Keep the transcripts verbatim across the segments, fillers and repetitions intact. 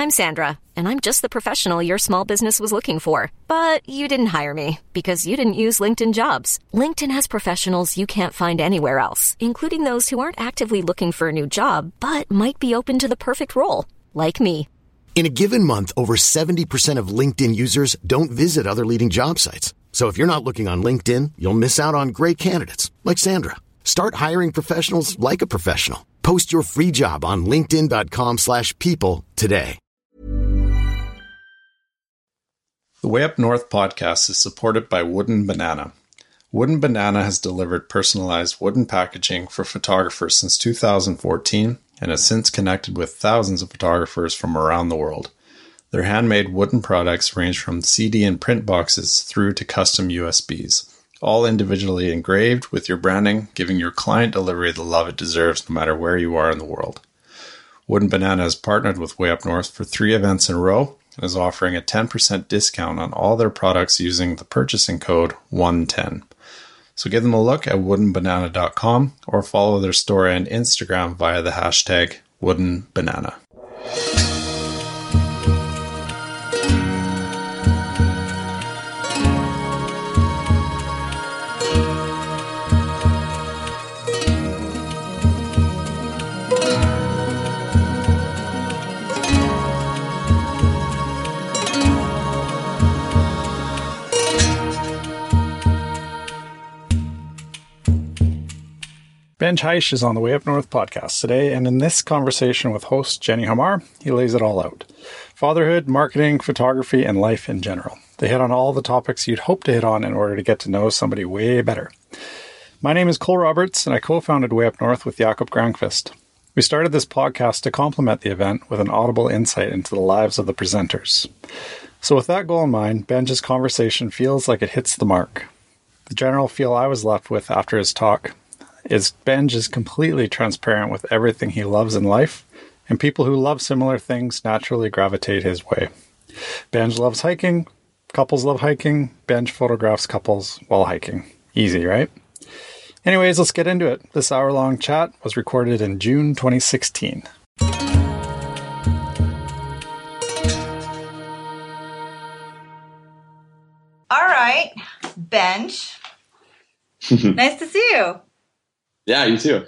I'm Sandra, and I'm just the professional your small business was looking for. But you didn't hire me because you didn't use LinkedIn Jobs. LinkedIn has professionals you can't find anywhere else, including those who aren't actively looking for a new job, but might be open to the perfect role, like me. In a given month, over seventy percent of LinkedIn users don't visit other leading job sites. So if you're not looking on LinkedIn, you'll miss out on great candidates like Sandra. Start hiring professionals like a professional. Post your free job on linkedin.com slash people today. The Way Up North podcast is supported by Wooden Banana. Wooden Banana has delivered personalized wooden packaging for photographers since two thousand fourteen and has since connected with thousands of photographers from around the world. Their handmade wooden products range from C D and print boxes through to custom U S Bs, all individually engraved with your branding, giving your client delivery the love it deserves no matter where you are in the world. Wooden Banana has partnered with Way Up North for three events in a row and is offering a ten percent discount on all their products using the purchasing code one ten. So give them a look at wooden banana dot com or follow their store on Instagram via the hashtag Wooden Banana. Benj Heish is on the Way Up North podcast today, and in this conversation with host Jenny Hamar, he lays it all out. Fatherhood, marketing, photography, and life in general. They hit on all the topics you'd hope to hit on in order to get to know somebody way better. My name is Cole Roberts, and I co-founded Way Up North with Jakob Granqvist. We started this podcast to complement the event with an audible insight into the lives of the presenters. So with that goal in mind, Benj's conversation feels like it hits the mark. The general feel I was left with after his talk is Benj is completely transparent with everything he loves in life, and people who love similar things naturally gravitate his way. Benj loves hiking, couples love hiking, Benj photographs couples while hiking. Easy, right? Anyways, let's get into it. This hour-long chat was recorded in June twenty sixteen. All right, Benj. Nice to see you. Yeah, you too.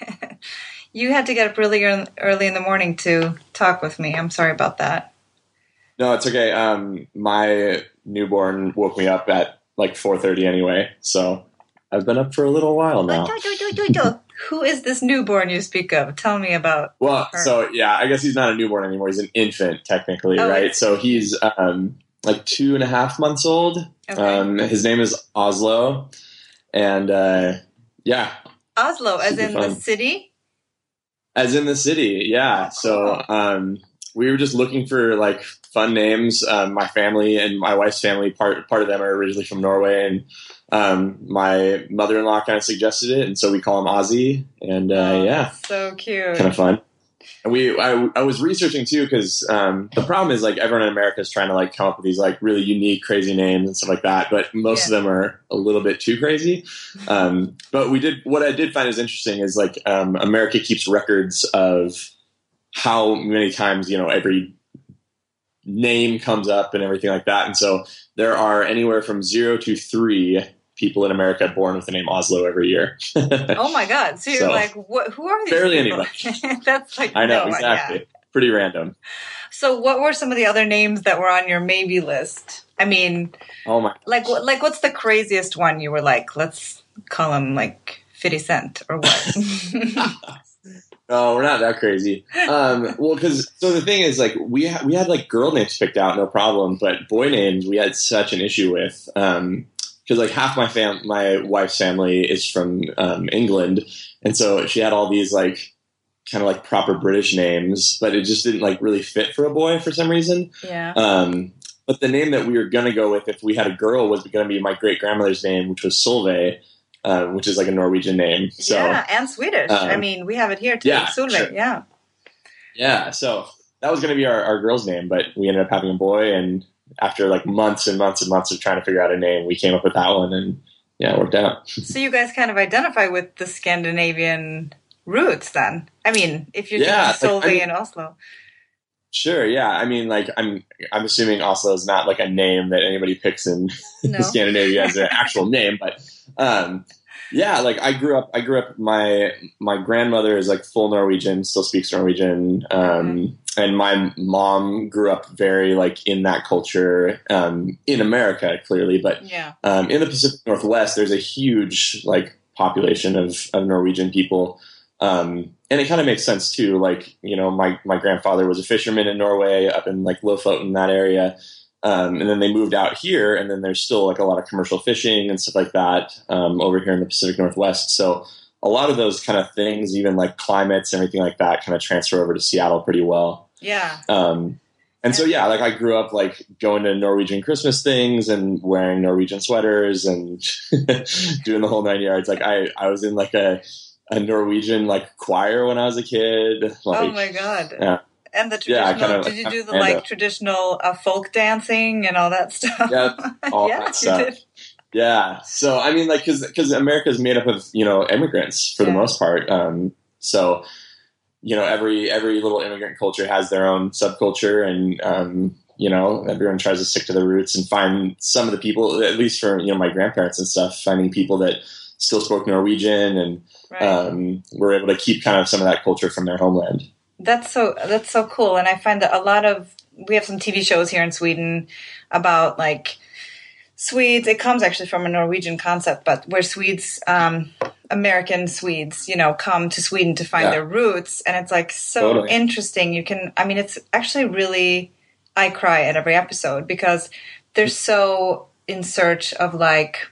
You had to get up really early in the morning to talk with me. I'm sorry about that. No, it's okay. Um, my newborn woke me up at like four thirty anyway, so I've been up for a little while now. Who is this newborn you speak of? Tell me about Well, her. so yeah, I guess he's not a newborn anymore. He's an infant, technically, oh, right? So he's um, like two and a half months old. Okay. Um, his name is Oslo, and uh, yeah. Oslo, as Super in fun. the city? As in the city, yeah. Oh, so cool. um, we were just looking for like fun names. Um, my family and my wife's family, part part of them are originally from Norway, and um, my mother-in-law kind of suggested it, and so we call him Ozzy. And uh, Oh, yeah, so cute. kind of fun. And we, I, I was researching too because um, the problem is like everyone in America is trying to like come up with these like really unique, crazy names and stuff like that. But most Yeah. of them are a little bit too crazy. Um, but we did what I did find is interesting is like um, America keeps records of how many times you know every name comes up and everything like that. And so there are anywhere from zero to three people in America born with the name Oslo every year. Oh my God. So you're So, like, what, who are these barely people? That's like, I know, no, exactly. yeah. Pretty random. So what were some of the other names that were on your maybe list? I mean, Oh my. like, what, like what's the craziest one you were like, let's call him like fifty cent or what? No, we're not that crazy. Um, well, because so the thing is, like, we ha- we had like girl names picked out, no problem, but boy names we had such an issue with. Um, because like half my fam, my wife's family is from um, England, and so she had all these like kind of like proper British names, but it just didn't like really fit for a boy for some reason. Yeah. Um, but the name that we were gonna go with if we had a girl was going to be my great grandmother's name, which was Solveig. Um, which is like a Norwegian name. So, yeah, and Swedish. um, I mean, we have it here too. yeah, Solveig, sure. yeah. Yeah, so that was going to be our, our girl's name, but we ended up having a boy, and after like months and months and months of trying to figure out a name, we came up with that one, and yeah, it worked out. So you guys kind of identify with the Scandinavian roots then? I mean, if you're Yeah, thinking like, Solveig I mean- in Oslo. Sure. Yeah. I mean, like, I'm, I'm assuming Oslo is not like a name that anybody picks in No. Scandinavia as an actual name, but, um, yeah, like I grew up, I grew up, my, my grandmother is like full Norwegian, still speaks Norwegian. Um, mm-hmm. And my mom grew up very like in that culture, um, in America, clearly, but, yeah. um, in the Pacific Northwest, there's a huge like population of, of Norwegian people. Um, and it kind of makes sense too. Like, you know, my, my grandfather was a fisherman in Norway up in like Lofoten, that area. Um, and then they moved out here, and then there's still like a lot of commercial fishing and stuff like that, um, over here in the Pacific Northwest. So a lot of those kind of things, even like climates and everything like that, kind of transfer over to Seattle pretty well. Yeah. Um, and so, yeah, like I grew up like going to Norwegian Christmas things and wearing Norwegian sweaters and doing the whole nine yards. Like I, I was in like a, a Norwegian like choir when I was a kid. Like, oh my God. Yeah. And the traditional, yeah, kind of, did you do the like traditional uh, folk dancing and all that stuff? Yeah, all yeah, that stuff. You did. Yeah. So, I mean, like, cause, cause America is made up of, you know, immigrants for yeah. the most part. Um, so, you know, every, every little immigrant culture has their own subculture, and, um, you know, everyone tries to stick to their roots and find some of the people, at least for, you know, my grandparents and stuff, finding people that still spoke Norwegian, and, right. um, were able to keep kind of some of that culture from their homeland. That's so, that's so cool. And I find that a lot of, we have some T V shows here in Sweden about like Swedes. It comes actually from a Norwegian concept, but where Swedes, um, American Swedes, you know, come to Sweden to find yeah. their roots. And it's like so totally. interesting. You can, I mean, it's actually really, I cry at every episode because they're so in search of like,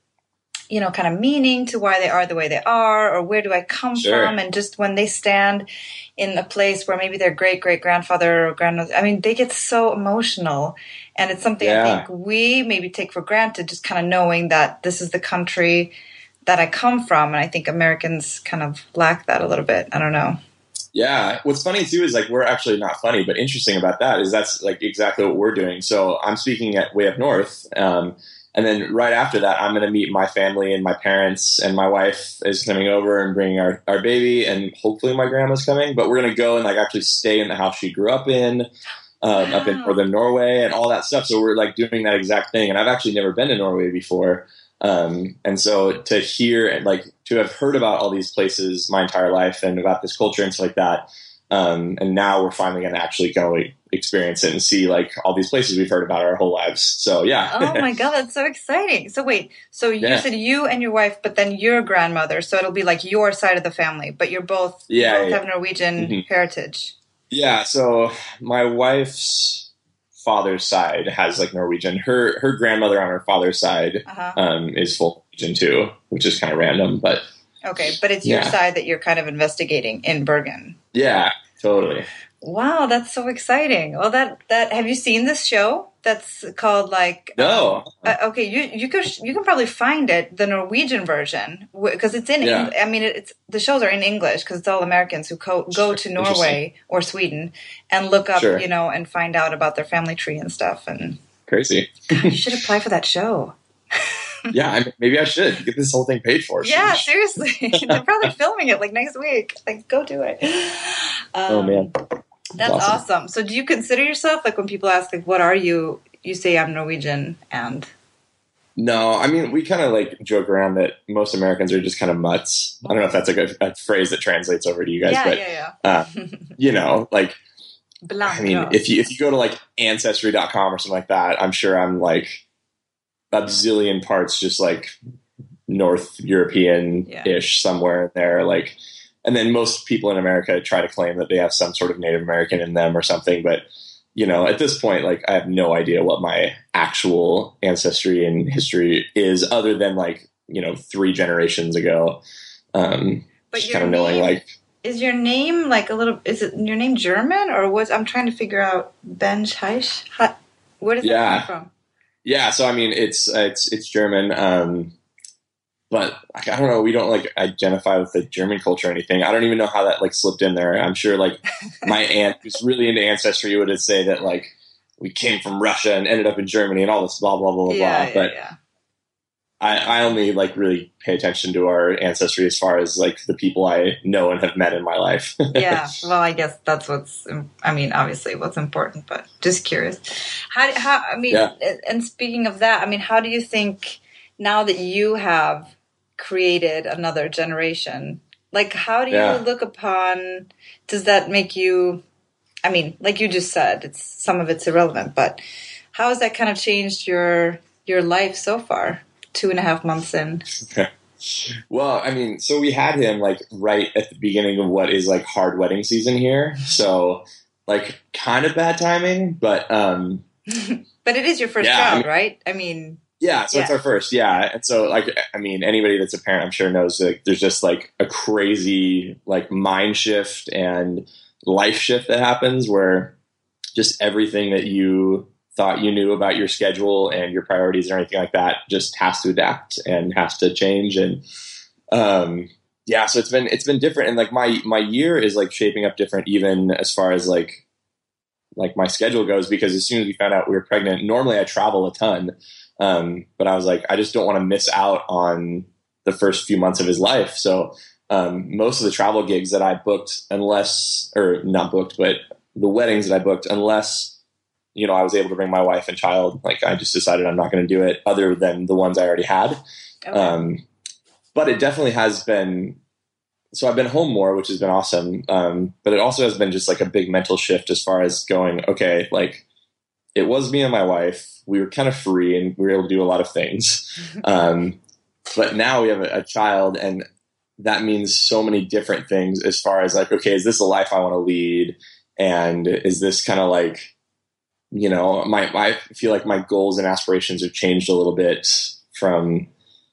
you know, kind of meaning to why they are the way they are, or where do I come sure. from? And just when they stand in a place where maybe their great great grandfather or grandmother, I mean, they get so emotional, and it's something yeah. I think we maybe take for granted, just kind of knowing that this is the country that I come from. And I think Americans kind of lack that a little bit. I don't know. Yeah. What's funny too is like, we're actually not funny, but interesting about that is that's like exactly what we're doing. So I'm speaking at way up north. Um, And then right after that, I'm going to meet my family and my parents, and my wife is coming over and bringing our, our baby, and hopefully my grandma's coming. But we're going to go and like actually stay in the house she grew up in, um, wow. up in northern Norway and all that stuff. So we're like doing that exact thing. And I've actually never been to Norway before. Um, and so to hear and like to have heard about all these places my entire life and about this culture and stuff like that. Um, and now we're finally going to actually go like, experience it and see like all these places we've heard about our whole lives. So yeah. Oh my God, that's so exciting. So wait, so you yeah. said you and your wife, but then your grandmother. So it'll be like your side of the family, but you're both, yeah, you both yeah. have Norwegian mm-hmm. heritage. Yeah. So my wife's father's side has like Norwegian. Her, her grandmother on her father's side uh-huh. um, is full Norwegian too, which is kind of random, but. Okay. But it's your yeah. side that you're kind of investigating in Bergen. Yeah, totally. Wow, that's so exciting. Well, that, that, have you seen this show? That's called like, no. Um, uh, okay. You, you could, you can probably find it, the Norwegian version, because it's in, yeah. Eng- I mean, it, it's, the shows are in English because it's all Americans who co- go to Norway or Sweden and look up, sure. you know, and find out about their family tree and stuff. And crazy. God, you should apply for that show. Yeah, I mean, maybe I should get this whole thing paid for. Yeah, seriously. They're probably filming it like next week. Like, go do it. Um, oh, man. That's awesome. awesome. So do you consider yourself, like when people ask, like, what are you? You say I'm Norwegian and... No, I mean, we kind of like joke around that most Americans are just kind of mutts. I don't know if that's like a, a phrase that translates over to you guys, yeah, but, yeah, yeah. uh, you know, like, Blanco. I mean, if you, if you go to like ancestry dot com or something like that, I'm sure I'm like a bazillion parts just like North European-ish yeah. somewhere in there, like... And then most people in America try to claim that they have some sort of Native American in them or something. But, you know, at this point, like, I have no idea what my actual ancestry and history is other than, like, you know, three generations ago. Um, but just kind of knowing, like... Is your name, like, a little... Is it your name German? Or was... I'm trying to figure out... Ben Heisch? Where does yeah. that come from? Yeah, so, I mean, it's, uh, it's, it's German. Um But like, I don't know, we don't like identify with the German culture or anything. I don't even know how that like slipped in there. I'm sure like my aunt who's really into ancestry would say that like we came from Russia and ended up in Germany and all this blah, blah, blah, blah, yeah, blah. Yeah, but yeah. I, I only like really pay attention to our ancestry as far as like the people I know and have met in my life. Yeah. Well, I guess that's what's, I mean, obviously what's important, but just curious. How, how, I mean, yeah. And speaking of that, I mean, how do you think now that you have created another generation, like how do you yeah. look upon, does that make you, I mean, like you just said, it's some of it's irrelevant, but how has that kind of changed your, your life so far? Two and a half months in. Okay. Well, I mean, so we had him like right at the beginning of what is like hard wedding season here. So like kind of bad timing, but, um, but it is your first yeah, child, I mean, right? I mean, yeah, so yeah. It's our first. Yeah. And so like, I mean, anybody that's a parent, I'm sure knows that there's just like a crazy like mind shift and life shift that happens where just everything that you thought you knew about your schedule and your priorities or anything like that just has to adapt and has to change. And, um, yeah, so it's been, it's been different. And like my, my year is like shaping up different, even as far as like, like my schedule goes, because as soon as we found out we were pregnant, normally I travel a ton. Um, but I was like, I just don't want to miss out on the first few months of his life. So, um, most of the travel gigs that I booked, unless, or not booked, but the weddings that I booked, unless, you know, I was able to bring my wife and child. Like I just decided I'm not going to do it other than the ones I already had. Okay. Um, but it definitely has been, so I've been home more, which has been awesome. Um, but it also has been just like a big mental shift as far as going, okay, like it was me and my wife. We were kind of free and we were able to do a lot of things. Um, but now we have a, a child and that means so many different things as far as like, okay, is this a life I want to lead? And is this kind of like, you know, my, I feel like my goals and aspirations have changed a little bit from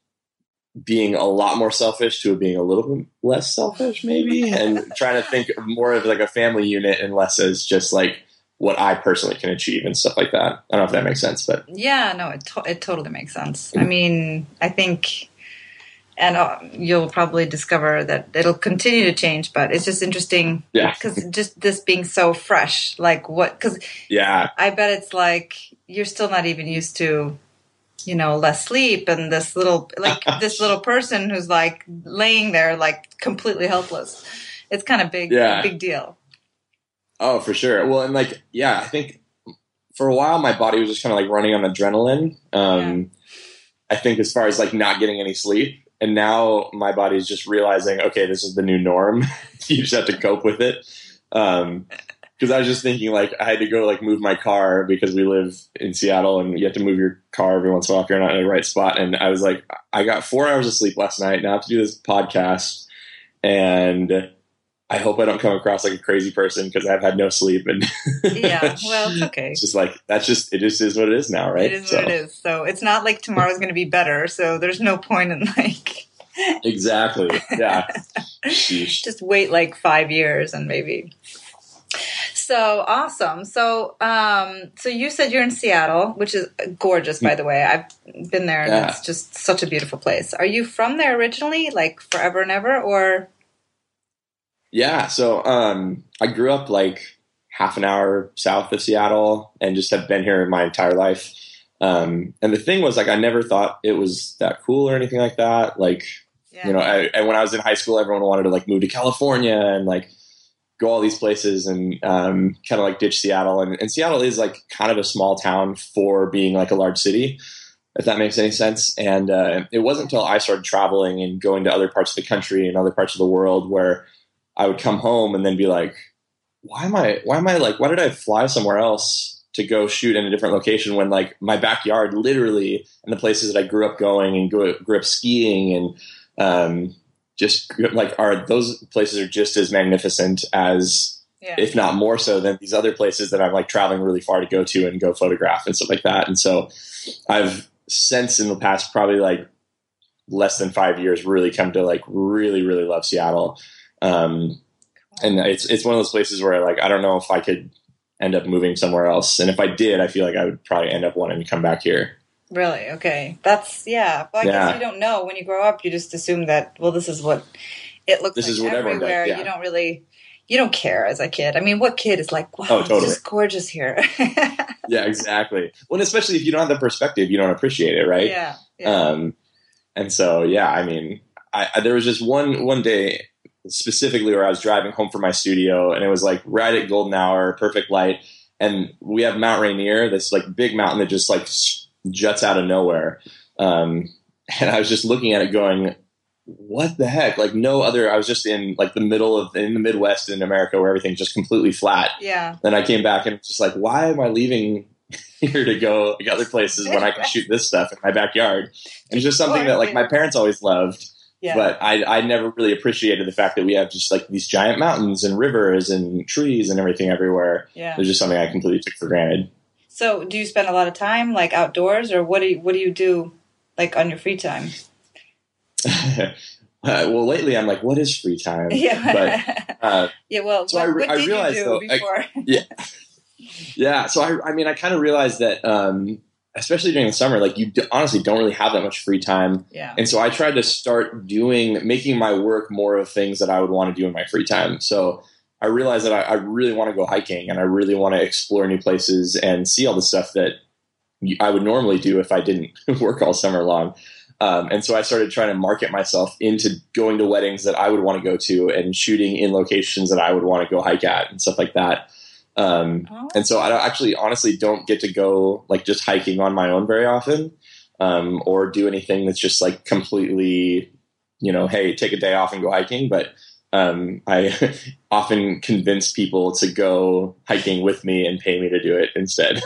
being a lot more selfish to being a little bit less selfish maybe, and trying to think more of like a family unit and less as just like what I personally can achieve and stuff like that. I don't know if that makes sense, but yeah, no, it, to- it totally makes sense. I mean, I think, and uh, you'll probably discover that it'll continue to change, but it's just interesting. Yeah. Because just this being so fresh, like what, because yeah, I bet it's like you're still not even used to, you know, less sleep and this little, like this little person who's like laying there, like completely helpless. It's kind of big, yeah. big deal. Oh, for sure. Well, and like, yeah, I think for a while my body was just kind of like running on adrenaline. Um, yeah. I think as far as like not getting any sleep. And now my body's just realizing, okay, this is the new norm. You just have to cope with it. Um, cause I was just thinking like I had to go like move my car because we live in Seattle and you have to move your car every once in a while if you're not in the right spot. And I was like, I got four hours of sleep last night. Now I have to do this podcast and I hope I don't come across like a crazy person because I've had no sleep. And yeah, well, it's okay. It's just like, that's just, it just is what it is now, right? It is so. What it is. So it's not like tomorrow's going to be better. So there's no point in like. Exactly. Yeah. Just wait like five years and maybe. So awesome. So, um, so you said you're in Seattle, which is gorgeous, by the way. I've been there and yeah. It's just such a beautiful place. Are you from there originally, like forever and ever, or? Yeah. So, um, I grew up like half an hour south of Seattle and just have been here my entire life. Um, and the thing was like, I never thought it was that cool or anything like that. Like, yeah. you know, I, and when I was in high school, everyone wanted to like move to California and like go all these places and, um, kind of like ditch Seattle. And, and Seattle is like kind of a small town for being like a large city, if that makes any sense. And, uh, it wasn't until I started traveling and going to other parts of the country and other parts of the world where I would come home and then be like, why am I, why am I like, why did I fly somewhere else to go shoot in a different location when like my backyard literally and the places that I grew up going and grew, grew up skiing and, um, just like are those places are just as magnificent as, yeah. if not more so than these other places that I'm like traveling really far to go to and go photograph and stuff like that. And so I've since in the past, probably like less than five years, really come to like really, really love Seattle. Um, and it's, it's one of those places where like, I don't know if I could end up moving somewhere else. And if I did, I feel like I would probably end up wanting to come back here. Really? Okay. That's, yeah. Well, I yeah. guess you don't know. When you grow up, you just assume that, well, this is what it looks this like is what everywhere. Yeah. You don't really, you don't care as a kid. I mean, what kid is like, wow, oh, totally. It's just gorgeous here. Yeah, exactly. Well, and especially if you don't have the perspective, you don't appreciate it, right? Yeah. yeah. Um, and so, yeah, I mean, I, I, there was just one, one day specifically where I was driving home from my studio, and it was like right at golden hour, perfect light. And we have Mount Rainier, this like big mountain that just like juts out of nowhere. Um, and I was just looking at it going, what the heck? Like no other, I was just in like the middle of, in the Midwest in America where everything's just completely flat. Yeah. Then I came back and it's just like, why am I leaving here to go like other places when I can shoot this stuff in my backyard? And it's just something that like my parents always loved. Yeah. But I, I never really appreciated the fact that we have just like these giant mountains and rivers and trees and everything everywhere. Yeah. It's just something I completely took for granted. So do you spend a lot of time like outdoors, or what do you, what do you do like on your free time? uh, well, lately I'm like, what is free time? Yeah. But, uh, yeah. Well, so what, I, what I did realized, you do though, before? I, yeah. Yeah. So I, I mean, I kind of realized that, um, especially during the summer, like you d- honestly don't really have that much free time. Yeah. And so I tried to start doing, making my work more of things that I would want to do in my free time. So I realized that I, I really want to go hiking, and I really want to explore new places and see all the stuff that I would normally do if I didn't work all summer long. Um, and so I started trying to market myself into going to weddings that I would want to go to and shooting in locations that I would want to go hike at and stuff like that. Um, oh. And so I actually honestly don't get to go like just hiking on my own very often, um, or do anything that's just like completely, you know, hey, take a day off and go hiking. But um, I often convince people to go hiking with me and pay me to do it instead.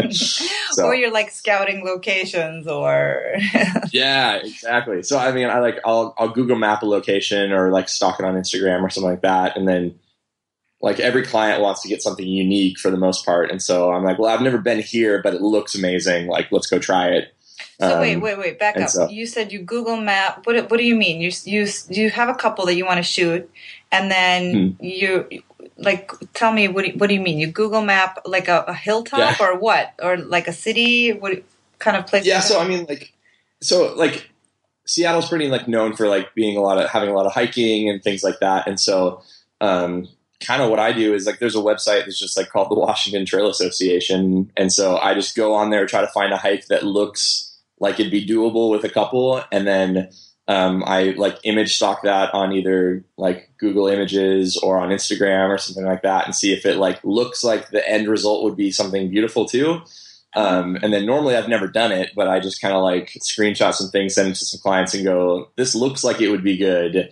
So, or you're like scouting locations or. Yeah, exactly. So, I mean, I like, I'll, I'll Google map a location or like stalk it on Instagram or something like that. And then like every client wants to get something unique for the most part. And so I'm like, well, I've never been here, but it looks amazing. Like, let's go try it. So um, wait, wait, wait, back up. So, you said you Google map. What, what do you mean? You, you, you have a couple that you want to shoot, and then hmm. you, like, tell me, what do you, what do you mean? You Google map like a, a hilltop yeah. or what? Or like a city? What kind of place? Yeah. So, I mean, like, so like Seattle's pretty like known for like being a lot of, having a lot of hiking and things like that. And so, um, kind of what I do is like, there's a website that's just like called the Washington Trail Association. And so I just go on there, try to find a hike that looks like it'd be doable with a couple. And then, um, I like image stock that on either like Google Images or on Instagram or something like that, and see if it like looks like the end result would be something beautiful too. Um, and then normally I've never done it, but I just kind of like screenshot some things, send it to some clients and go, this looks like it would be good.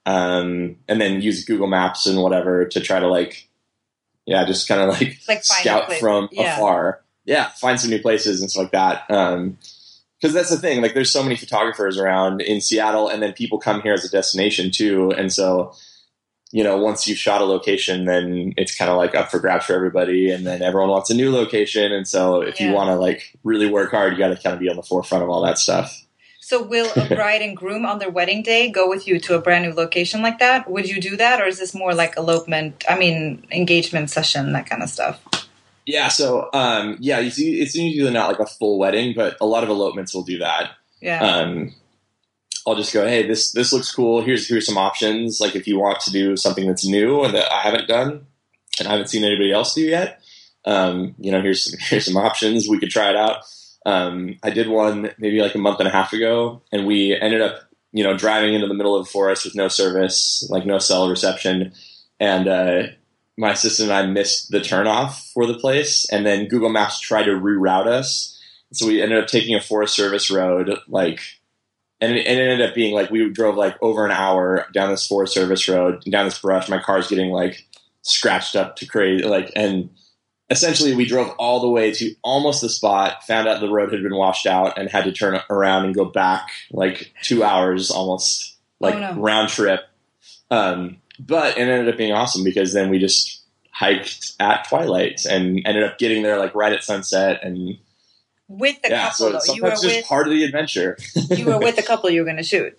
Um, and then use Google Maps and whatever to try to like, yeah, just kind of like, like scout from yeah. afar. Yeah. Find some new places and stuff like that. Um, cause that's the thing, like there's so many photographers around in Seattle, and then people come here as a destination too. And so, you know, once you've shot a location, then it's kind of like up for grabs for everybody. And then everyone wants a new location. And so if yeah. you want to like really work hard, you got to kind of be on the forefront of all that stuff. So will a bride and groom on their wedding day go with you to a brand new location like that? Would you do that? Or is this more like elopement, I mean, engagement session, that kind of stuff? Yeah. So, um, yeah, you see, it's usually not like a full wedding, but a lot of elopements will do that. Yeah. Um, I'll just go, hey, this, this looks cool. Here's, here's some options. Like if you want to do something that's new and that I haven't done and I haven't seen anybody else do yet, um, you know, here's, here's some options. We could try it out. Um, I did one maybe like a month and a half ago, and we ended up, you know, driving into the middle of the forest with no service, like no cell reception. And, uh, my assistant and I missed the turnoff for the place, and then Google Maps tried to reroute us. So we ended up taking a Forest Service road, like, and it, and it ended up being like, we drove like over an hour down this Forest Service road, down this brush. My car's getting like scratched up to crazy, like, and essentially we drove all the way to almost the spot, found out the road had been washed out, and had to turn around and go back like two hours almost, like oh, no. round trip. Um, but it ended up being awesome because then we just hiked at twilight and ended up getting there like right at sunset. And with the yeah, couple, so though, you were just with part of the adventure. You were with the couple you were going to shoot.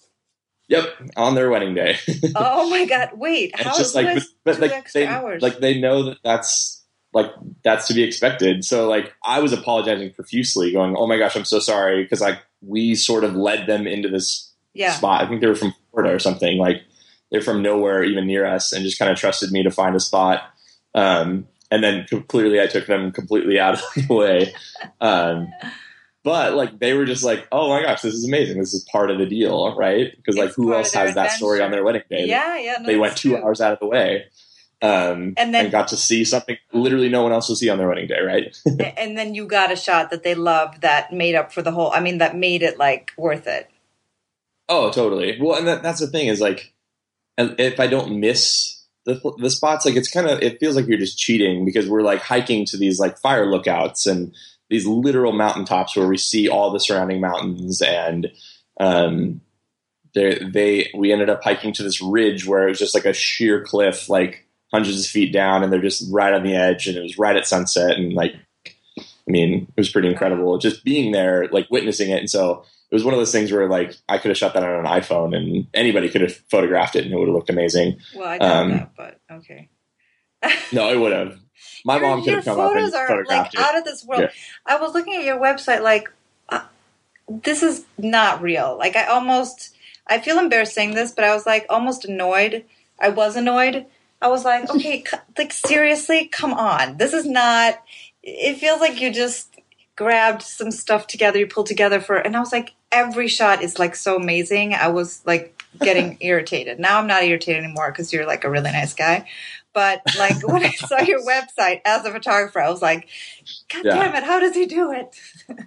Yep, on their wedding day. Oh my God! Wait, how it's just like, but, but like they, hours? like they know that that's like that's to be expected. So like I was apologizing profusely, going, "Oh my gosh, I'm so sorry," because like we sort of led them into this yeah. spot. I think they were from Florida or something. Like they're from nowhere even near us, and just kind of trusted me to find a spot. Um, and then clearly, I took them completely out of the way. Um, but like they were just like, oh my gosh, this is amazing. This is part of the deal, right? Because like It's who part ose of their has that story on their wedding day? Yeah, yeah. No, they went that's two true. hours out of the way. Um, And then- and got to see something literally no one else will see on their wedding day, right? A- and then you got a shot that they loved that made up for the whole. I mean, that made it like worth it. Oh, totally. Well, and that, that's the thing is like, and if I don't miss the the spots, like it's kind of it feels like you're just cheating because we're like hiking to these like fire lookouts and these literal mountaintops where we see all the surrounding mountains and um, they they we ended up hiking to this ridge where it was just like a sheer cliff, like hundreds of feet down, and they're just right on the edge, and it was right at sunset, and like, I mean, it was pretty incredible just being there, like witnessing it. And so it was one of those things where like I could have shot that on an iPhone, and anybody could have photographed it, and it would have looked amazing. Well, I doubt Um, that, but okay. No, it would have. My Your- mom could your have come up and photos are photographed like it. out of this world. Yeah. I was looking at your website, like uh, this is not real. Like I almost, I feel embarrassed saying this, but I was like almost annoyed. I was annoyed. I was like, okay, c- like seriously, come on. This is not. It feels like you just grabbed some stuff together, you pulled together for, and I was like, every shot is like so amazing. I was like getting irritated. Now I'm not irritated anymore because you're like a really nice guy. But like when I saw your website as a photographer, I was like, God Yeah. damn it, how does he do it?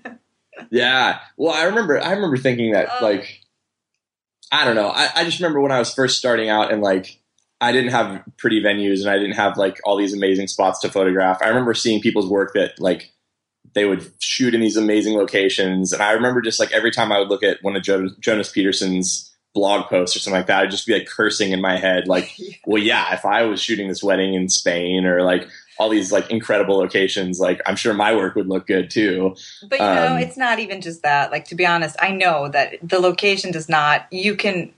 Yeah. Well, I remember, I remember thinking that Oh. like, I don't know. I, I just remember when I was first starting out and like, I didn't have pretty venues and I didn't have like all these amazing spots to photograph. I remember seeing people's work that like they would shoot in these amazing locations. And I remember just like every time I would look at one of jo- Jonas Peterson's blog posts or something like that, I'd just be like cursing in my head. Like, well, yeah, if I was shooting this wedding in Spain or like all these like incredible locations, like I'm sure my work would look good too. But you know, Um, it's not even just that. Like to be honest, I know that the location does not. You can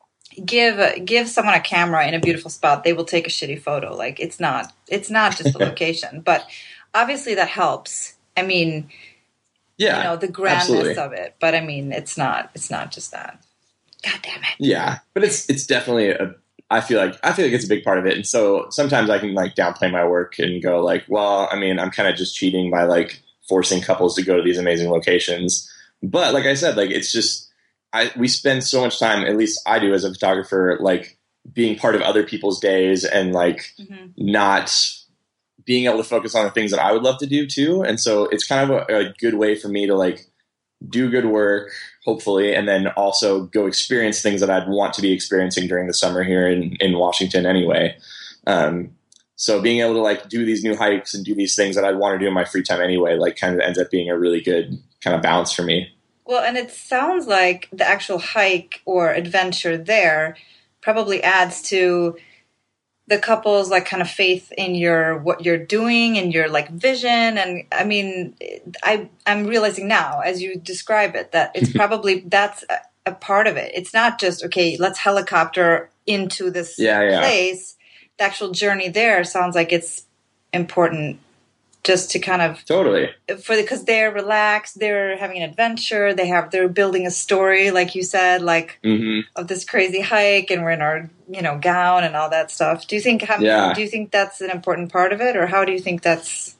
give give someone a camera in a beautiful spot, they will take a shitty photo. Like it's not it's not just the location, but obviously that helps. I mean, Yeah, you know, the grandness absolutely. of it. But I mean, it's not it's not just that. God damn it. Yeah, but it's it's definitely a. I feel like I feel like it's a big part of it, and so sometimes I can like downplay my work and go like, well, I mean, I'm kind of just cheating by like forcing couples to go to these amazing locations. But like I said, like it's just I we spend so much time, at least I do as a photographer, like being part of other people's days and like Mhm. not being able to focus on the things that I would love to do too. And so it's kind of a, a good way for me to like do good work, hopefully, and then also go experience things that I'd want to be experiencing during the summer here in, in Washington anyway. Um, so being able to like do these new hikes and do these things that I'd want to do in my free time anyway, like kind of ends up being a really good kind of balance for me. Well, and it sounds like the actual hike or adventure there probably adds to the couple's like kind of faith in your what you're doing and your like vision. And I mean, I I'm realizing now as you describe it that it's probably that's a, a part of it. It's not just okay, let's helicopter into this Yeah, yeah. place. The actual journey there sounds like it's important just to kind of Totally. for because they're relaxed, they're having an adventure, they have they're building a story, like you said, like hmm of this crazy hike, and we're in our you know gown and all that stuff. Do you think having, Yeah. do you think that's an important part of it, or how do you think that's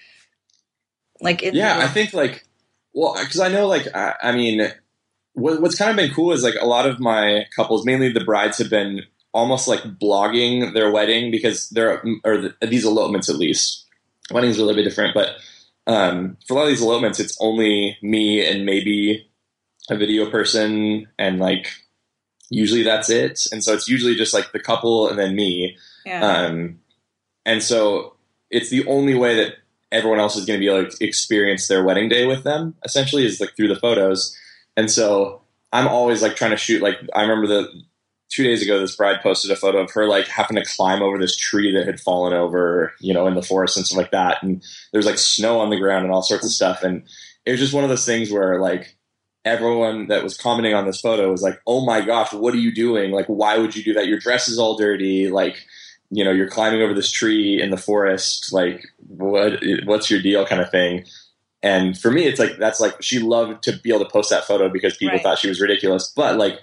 like? It, Yeah, I think like, well, because I know like, I, I mean, what, what's kind of been cool is like a lot of my couples, mainly the brides, have been almost like blogging their wedding because they're, or the, these elopements at least. Weddings are a little bit different, but um, for a lot of these elopements, it's only me and maybe a video person, and like usually that's it. And so it's usually just like the couple and then me. yeah. Um, and so it's the only way that everyone else is going to be able to experience their wedding day with them, essentially, is like through the photos. And so I'm always like trying to shoot. Like I remember the two days ago, this bride posted a photo of her like having to climb over this tree that had fallen over, you know, in the forest and stuff like that. And there's like snow on the ground and all sorts of stuff. And it was just one of those things where like everyone that was commenting on this photo was like, oh my gosh, what are you doing? Like, why would you do that? Your dress is all dirty. Like, you know, you're climbing over this tree in the forest. Like, what, what's your deal kind of thing? And for me, it's like, that's like, she loved to be able to post that photo because people Right. thought she was ridiculous. But like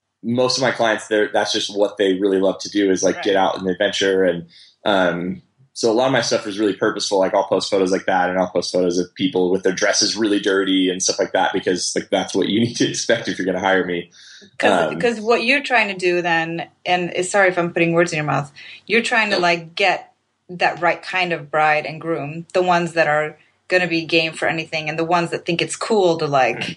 most of my clients, they're, that's just what they really love to do is like Right. get out and adventure. And, um, so a lot of my stuff is really purposeful. Like I'll post photos like that, and I'll post photos of people with their dresses really dirty and stuff like that, because like that's what you need to expect if you're going to hire me. Because um, what you're trying to do then, and sorry if I'm putting words in your mouth, you're trying to like get that right kind of bride and groom, the ones that are going to be game for anything, and the ones that think it's cool to like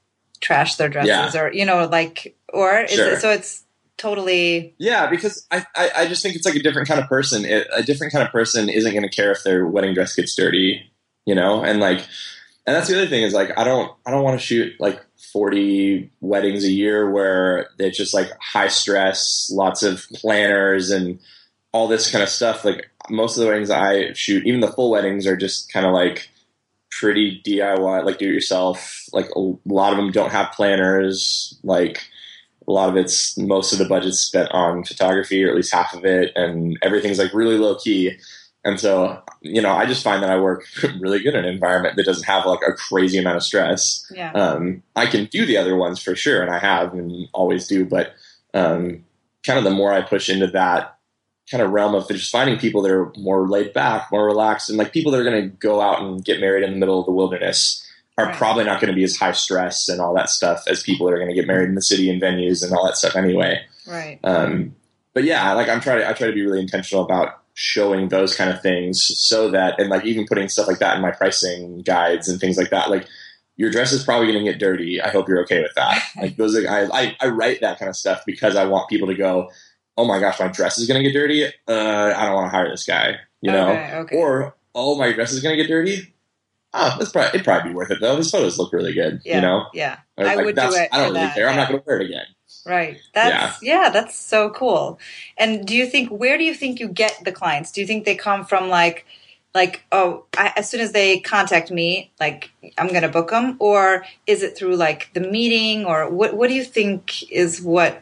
trash their dresses, yeah. or you know, like, or is sure. it, so it's totally yeah. Because I, I I just think it's like a different kind of person. It, a different kind of person isn't going to care if their wedding dress gets dirty, you know, and like, and that's the other thing is like I don't I don't want to shoot like forty weddings a year where it's just like high stress, lots of planners and all this kind of stuff. Like most of the weddings I shoot, even the full weddings, are just kind of like pretty D I Y, like do it yourself. Like a lot of them don't have planners. Like a lot of it's, most of the budget's spent on photography, or at least half of it. And everything's like really low key. And so, you know, I just find that I work really good in an environment that doesn't have like a crazy amount of stress. Yeah. Um, I can do the other ones for sure. And I have and always do. But um, kind of the more I push into that kind of realm of just finding people that are more laid back, more relaxed, and like people that are going to go out and get married in the middle of the wilderness are right. probably not going to be as high stress and all that stuff as people that are going to get married in the city and venues and all that stuff anyway. Right. Um, but yeah, like I'm trying to, I try to be really intentional about showing those kind of things so that, and like even putting stuff like that in my pricing guides and things like that, like your dress is probably going to get dirty. I hope you're okay with that. Like those, are, I, I, I write that kind of stuff because I want people to go, oh my gosh, my dress is going to get dirty. Uh, I don't want to hire this guy, you know, okay, okay. Or, oh, my dress is going to get dirty. Oh, that's probably, it'd probably be worth it though. His photos look really good, yeah, you know? Yeah. Like, I would do it. I don't really that, care. yeah. I'm not going to wear it again. Right. That's, yeah. yeah, that's so cool. And do you think, where do you think you get the clients? Do you think they come from like, like, oh, I, as soon as they contact me, like I'm going to book them? Or is it through like the meeting, or what, what do you think is what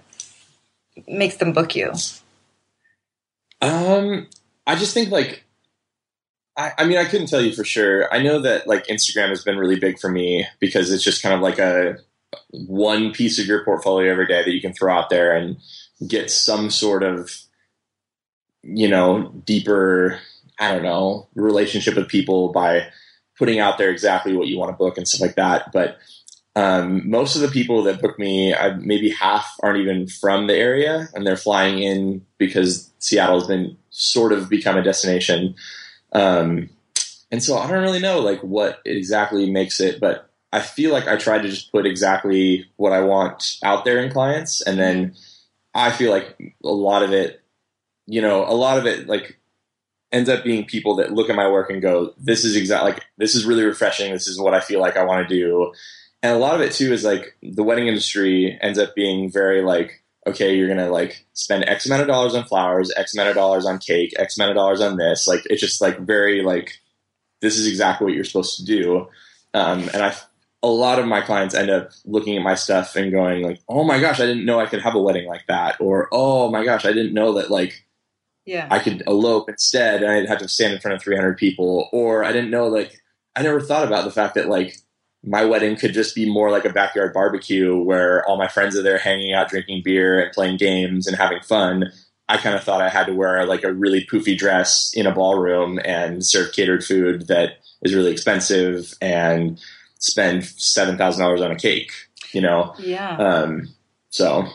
makes them book you? Um, I just think like, I, I mean, I couldn't tell you for sure. I know that like Instagram has been really big for me because it's just kind of like a one piece of your portfolio every day that you can throw out there and get some sort of, you know, deeper, I don't know, relationship with people by putting out there exactly what you want to book and stuff like that. But um, most of the people that book me, I, maybe half aren't even from the area, and they're flying in because Seattle has been sort of become a destination. Um, and so I don't really know like what exactly makes it, but I feel like I try to just put exactly what I want out there in clients. And then I feel like a lot of it, you know, a lot of it like ends up being people that look at my work and go, this is exactly like, this is really refreshing. This is what I feel like I want to do. And a lot of it too is like the wedding industry ends up being very like, okay, you're going to like spend X amount of dollars on flowers, X amount of dollars on cake, X amount of dollars on this. Like, it's just like very like, this is exactly what you're supposed to do. Um, and I, a lot of my clients end up looking at my stuff and going like, oh my gosh, I didn't know I could have a wedding like that. Or, oh my gosh, I didn't know that like, yeah, I could elope instead and I'd have to stand in front of three hundred people. Or I didn't know, like, I never thought about the fact that like my wedding could just be more like a backyard barbecue where all my friends are there hanging out, drinking beer and playing games and having fun. I kind of thought I had to wear like a really poofy dress in a ballroom and serve catered food that is really expensive and spend seven thousand dollars on a cake, you know? Yeah. Um, so.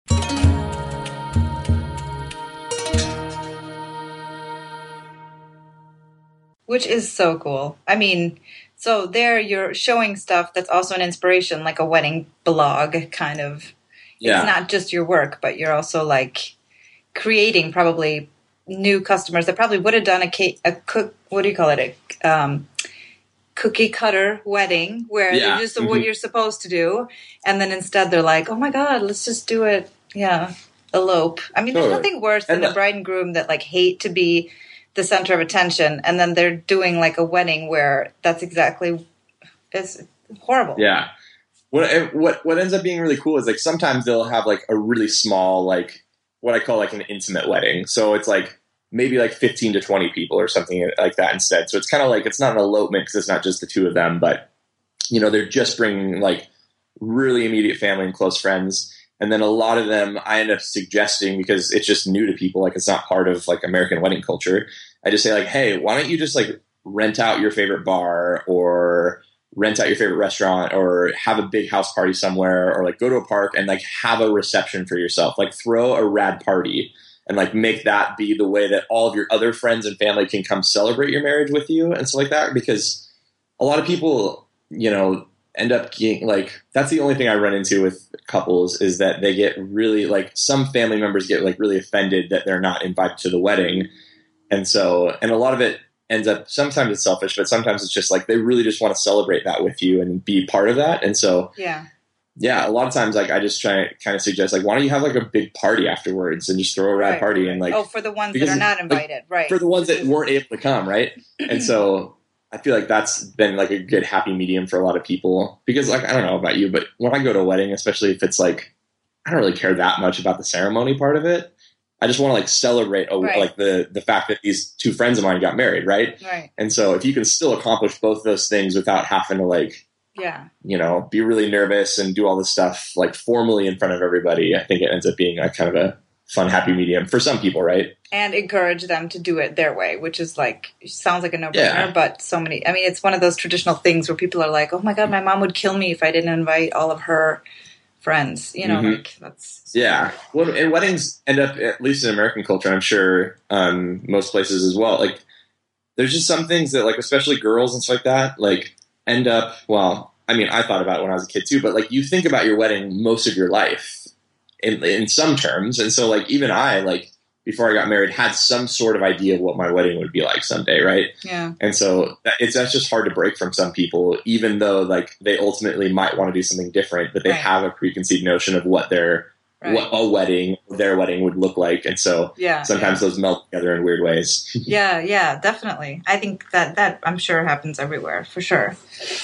Which is so cool. I mean, so there you're showing stuff that's also an inspiration, like a wedding blog kind of. Yeah. It's not just your work, but you're also like creating probably new customers that probably would have done a cake, a cook, what do you call it? A um, cookie cutter wedding where yeah. you're just mm-hmm. what you're supposed to do. And then instead they're like, oh my God, let's just do it. Yeah. Elope. I mean, totally. There's nothing worse than and the bride and groom that like hate to be the center of attention, and then they're doing like a wedding where that's exactly, it's horrible. Yeah. What, what, what ends up being really cool is like sometimes they'll have like a really small, like what I call like an intimate wedding. So it's like maybe like fifteen to twenty people or something like that instead. So it's kind of like, it's not an elopement because it's not just the two of them, but you know, they're just bringing like really immediate family and close friends. And then a lot of them I end up suggesting because it's just new to people. Like it's not part of like American wedding culture. I just say like, hey, why don't you just like rent out your favorite bar or rent out your favorite restaurant or have a big house party somewhere or like go to a park and like have a reception for yourself, like throw a rad party and like make that be the way that all of your other friends and family can come celebrate your marriage with you and stuff like that. Because a lot of people, you know, end up getting like, that's the only thing I run into with couples is that they get really like some family members get like really offended that they're not invited to the wedding. And so, and a lot of it ends up, sometimes it's selfish, but sometimes it's just like, they really just want to celebrate that with you and be part of that. And so, yeah, yeah, a lot of times, like, I just try to kind of suggest, like, why don't you have like a big party afterwards and just throw a rad right. party and like, oh, for the ones because, that are not invited. like, right. For the ones that weren't able to come. Right. And so I feel like that's been like a good happy medium for a lot of people because like, I don't know about you, but when I go to a wedding, especially if it's like, I don't really care that much about the ceremony part of it. I just want to like celebrate a, right. like the the fact that these two friends of mine got married, right? Right. And so if you can still accomplish both those things without having to like, yeah, you know, be really nervous and do all this stuff like formally in front of everybody, I think it ends up being like kind of a fun, happy medium for some people, right? And encourage them to do it their way, which is like sounds like a no-brainer, Yeah. but so many. I mean, it's one of those traditional things where people are like, "Oh my god, my mom would kill me if I didn't invite all of her friends." You know, Mhm. like that's Yeah. Well, and weddings end up, at least in American culture, I'm sure um, most places as well. Like, there's just some things that, like, especially girls and stuff like that, like, end up, well, I mean, I thought about it when I was a kid too, but like, you think about your wedding most of your life in, in some terms. And so, like, even I, like, before I got married, had some sort of idea of what my wedding would be like someday, right? yeah, And so that, it's that's just hard to break from some people, even though like they ultimately might want to do something different, but they Right. have a preconceived notion of what their right. what a wedding, their wedding would look like, and so yeah, sometimes those melt together in weird ways. yeah, yeah, definitely. I think that that I'm sure happens everywhere for sure.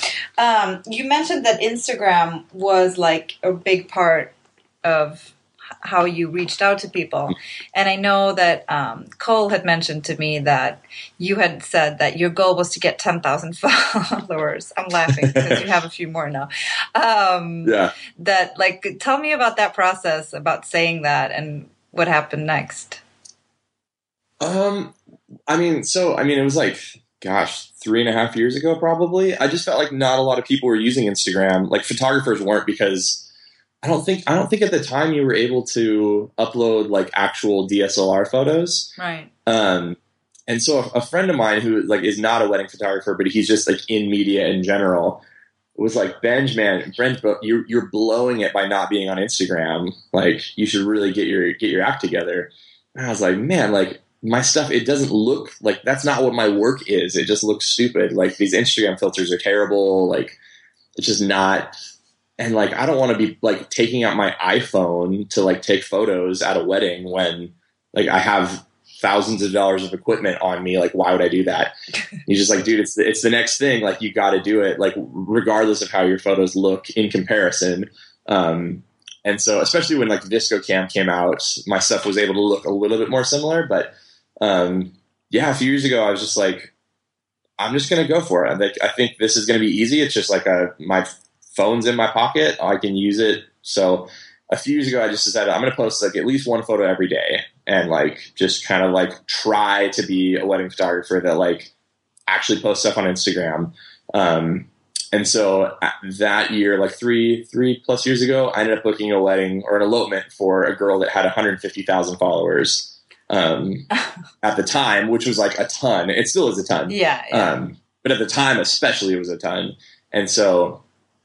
Um, you mentioned that Instagram was like a big part of how you reached out to people. And I know that um, Cole had mentioned to me that you had said that your goal was to get ten thousand followers. I'm laughing because you have a few more now. Um, Yeah. That, like, tell me about that process, about saying that and what happened next. Um, I mean, so I mean, it was like, gosh, three and a half years ago, probably. I just felt like not a lot of people were using Instagram. Like photographers weren't because. I don't think I don't think at the time you were able to upload like actual D S L R photos. Right. Um, and so a, a friend of mine who like is not a wedding photographer, but he's just like in media in general, was like, Benj, man, Brent, you're you're blowing it by not being on Instagram. Like you should really get your get your act together. And I was like, man, like my stuff, it doesn't look like that's not what my work is. It just looks stupid. Like these Instagram filters are terrible. Like it's just not. And like, I don't want to be like taking out my iPhone to like take photos at a wedding when like I have thousands of dollars of equipment on me. Like, why would I do that? You're just like, dude, it's the, it's the next thing. Like you got to do it. Like regardless of how your photos look in comparison. Um, and so especially when like Visco Cam came out, my stuff was able to look a little bit more similar, but um, yeah, a few years ago, I was just like, I'm just going to go for it. I think, I think this is going to be easy. It's just like a, my phone's in my pocket. I can use it. So a few years ago, I just decided I'm going to post like at least one photo every day and like just kind of like try to be a wedding photographer that like actually posts stuff on Instagram. Um, and so that year, like three, three plus years ago, I ended up booking a wedding or an elopement for a girl that had one hundred fifty thousand followers um, at the time, which was like a ton. It still is a ton. Yeah. yeah. Um, but at the time, especially, it was a ton. And so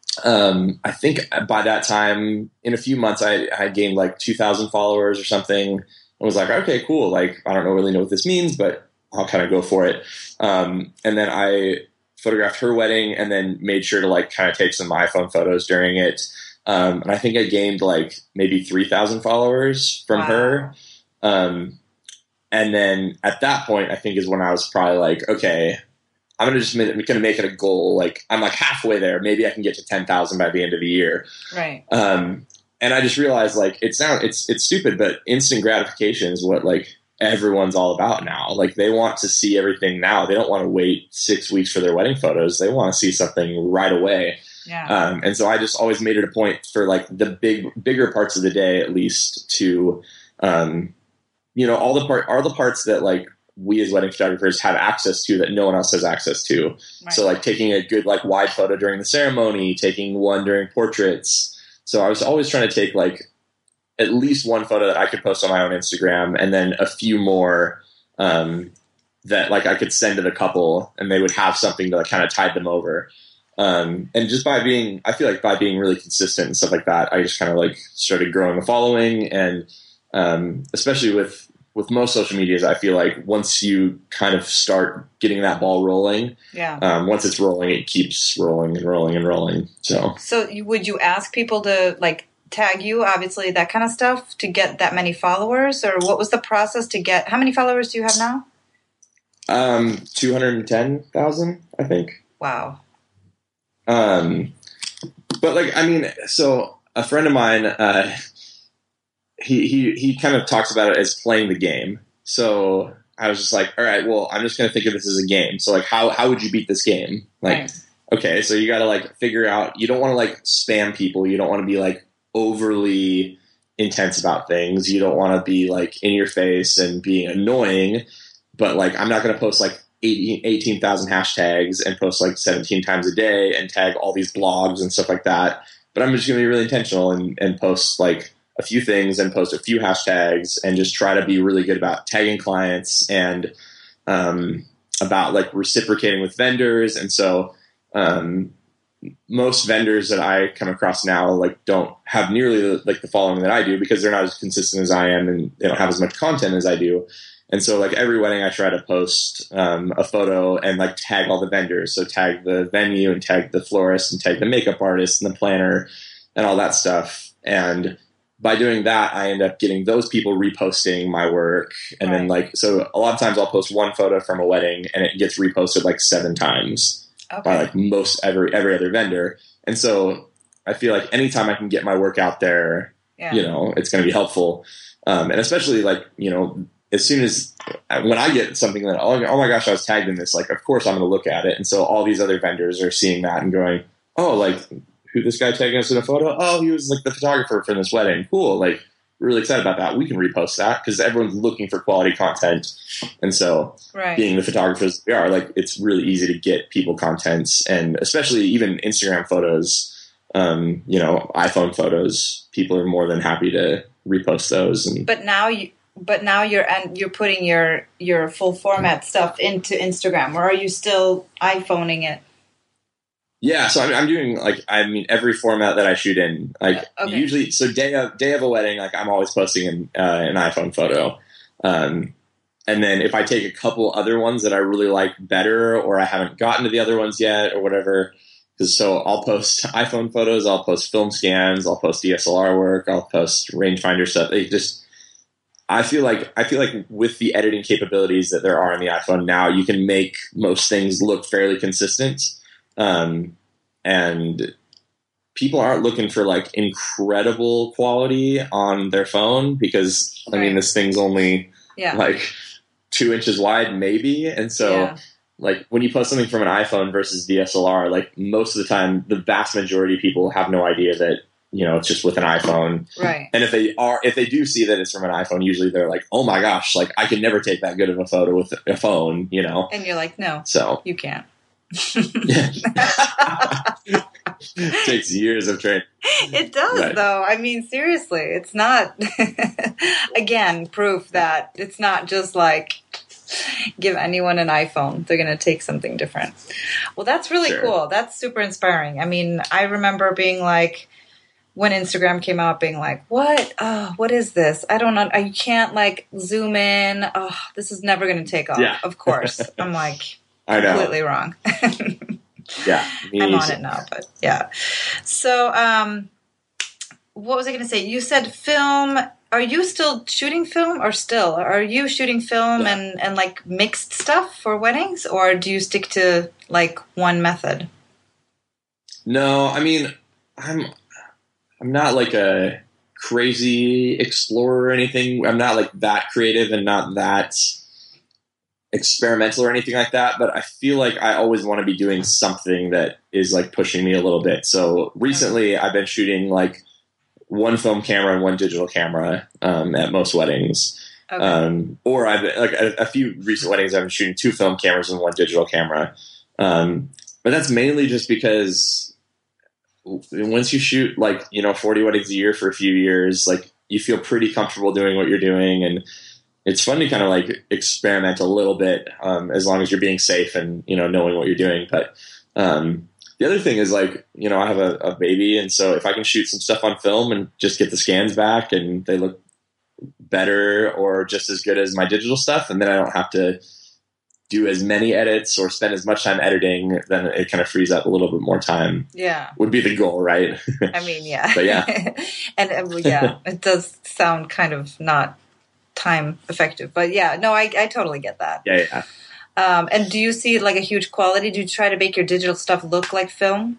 Um, I think by that time, in a few months, I, I gained like two thousand followers or something. And was like, okay, cool. Like, I don't know, really know what this means, but I'll kind of go for it. Um, and then I photographed her wedding and then made sure to like kind of take some iPhone photos during it. Um, and I think I gained like maybe three thousand followers from wow. her. Um, and then at that point, I think is when I was probably like, okay, I'm going to just going to make it a goal. Like I'm like halfway there. Maybe I can get to ten thousand by the end of the year. Right. Um, and I just realized like it sound it's, it's stupid, but instant gratification is what like everyone's all about now. Like they want to see everything now. They don't want to wait six weeks for their wedding photos. They want to see something right away. Yeah. Um, and so I just always made it a point for like the big, bigger parts of the day, at least to, um, you know, all the part, all the parts that like we as wedding photographers have access to that no one else has access to. Right. So like taking a good like wide photo during the ceremony, taking one during portraits. So I was always trying to take like at least one photo that I could post on my own Instagram, and then a few more um, that like I could send to the couple, and they would have something to like kind of tide them over. Um, and just by being, I feel like by being really consistent and stuff like that, I just kind of like started growing a following. And um, especially with with most social medias, I feel like once you kind of start getting that ball rolling, yeah. Um, once it's rolling, it keeps rolling and rolling and rolling. So, so you, would you ask people to like tag you, obviously, that kind of stuff, to get that many followers? Or what was the process to get, how many followers do you have now? Um, two hundred ten thousand, I think. Wow. Um, but like, I mean, so a friend of mine, uh, he, he, he kind of talks about it as playing the game. So I was just like, all right, well, I'm just going to think of this as a game. So like, how, how would you beat this game? Like, right. Okay, so you got to like figure out, you don't want to like spam people. You don't want to be like overly intense about things. You don't want to be like in your face and being annoying, but like, I'm not going to post like eighteen thousand hashtags and post like seventeen times a day and tag all these blogs and stuff like that. But I'm just going to be really intentional and, and post like a few things and post a few hashtags and just try to be really good about tagging clients and um, about like reciprocating with vendors. And so um, most vendors that I come across now like don't have nearly the, like the following that I do because they're not as consistent as I am and they don't have as much content as I do. And so like every wedding I try to post um, a photo and like tag all the vendors. So tag the venue and tag the florist and tag the makeup artist and the planner and all that stuff. And by doing that, I end up getting those people reposting my work. And right. then like, so a lot of times I'll post one photo from a wedding and it gets reposted like seven times okay. by like most every, every other vendor. And so I feel like anytime I can get my work out there, yeah. you know, it's going to be helpful. Um, and especially like, you know, as soon as when I get something that, oh, oh my gosh, I was tagged in this, like, of course I'm going to look at it. And so all these other vendors are seeing that and going, oh, like, who this guy tagging us in a photo? Oh, he was like the photographer for this wedding. Cool. Like, really excited about that. We can repost that because everyone's looking for quality content. And so right. being the photographers we are, like, it's really easy to get people contents and especially even Instagram photos, um, you know, iPhone photos, people are more than happy to repost those. And But now you, But now you're and you're putting your your full format stuff into Instagram, or are you still iPhoning it? Yeah, so I'm, I'm doing like I mean every format that I shoot in. Like okay. usually, so day of day of a wedding, like I'm always posting an, uh, an iPhone photo, um, and then if I take a couple other ones that I really like better, or I haven't gotten to the other ones yet, or whatever. Because so I'll post iPhone photos, I'll post film scans, I'll post D S L R work, I'll post rangefinder stuff. They just I feel like I feel like with the editing capabilities that there are on the iPhone now, you can make most things look fairly consistent, um, and people aren't looking for like incredible quality on their phone because I mean this thing's only yeah. like two inches wide, maybe, and so yeah. like when you post something from an iPhone versus D S L R, like most of the time, the vast majority of people have no idea that. You know, it's just with an iPhone. Right. And if they are, if they do see that it's from an iPhone, usually they're like, oh my gosh, like I can never take that good of a photo with a phone, you know? And you're like, no, so you can't. It takes years of training. It does right. though. I mean, seriously, it's not, again, proof that it's not just like, give anyone an iPhone. They're going to take something different. Well, that's really sure. cool. That's super inspiring. I mean, I remember being like, when Instagram came out, being like, what? Oh, what is this? I don't know. I can't like zoom in. Oh, this is never going to take off. Yeah. Of course. I'm like I know. completely wrong. yeah. I'm on it now, but yeah. So, um, what was I going to say? You said film. Are you still shooting film or still? Are you shooting film yeah. and, and like mixed stuff for weddings, or do you stick to like one method? No, I mean, I'm, I'm not like a crazy explorer or anything. I'm not like that creative and not that experimental or anything like that. But I feel like I always want to be doing something that is like pushing me a little bit. So recently I've been shooting like one film camera and one digital camera um, at most weddings. Okay. Um, or I've like a, a few recent weddings, I've been shooting two film cameras and one digital camera. Um, but that's mainly just because once you shoot like, you know, forty weddings a year for a few years, like you feel pretty comfortable doing what you're doing. And it's fun to kind of like experiment a little bit, um, as long as you're being safe and, you know, knowing what you're doing. But, um, the other thing is like, you know, I have a, a baby. And so if I can shoot some stuff on film and just get the scans back and they look better or just as good as my digital stuff, and then I don't have to do as many edits or spend as much time editing, then it kind of frees up a little bit more time. Yeah. Would be the goal, right? I mean, yeah. But yeah. and uh, yeah, it does sound kind of not time effective, but yeah, no, I, I totally get that. Yeah, yeah. Um, and do you see like a huge quality? Do you try to make your digital stuff look like film?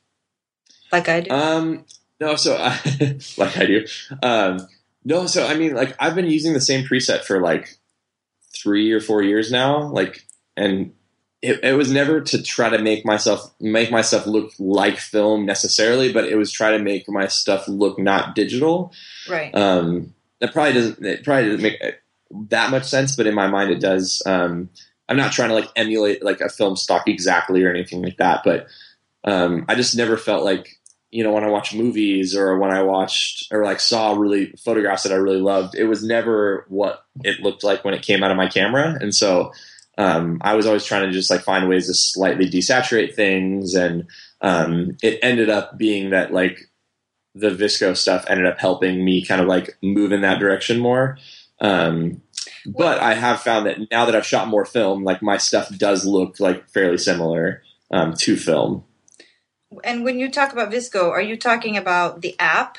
Like I do? Um, no, so I, like I do. Um, no, so I mean, like I've been using the same preset for like three or four years now. Like, and it, it was never to try to make myself make my stuff look like film necessarily, but it was try to make my stuff look not digital. Right. Um, that probably doesn't. It probably doesn't make that much sense, but in my mind, it does. Um, I'm not trying to like emulate like a film stock exactly or anything like that, but um, I just never felt like, you know, when I watch movies or when I watched or like saw really photographs that I really loved, it was never what it looked like when it came out of my camera. And so um, I was always trying to just like find ways to slightly desaturate things. And um, it ended up being that like the VSCO stuff ended up helping me kind of like move in that direction more. Um, But I have found that now that I've shot more film, like my stuff does look like fairly similar um, to film. And when you talk about VSCO, are you talking about the app,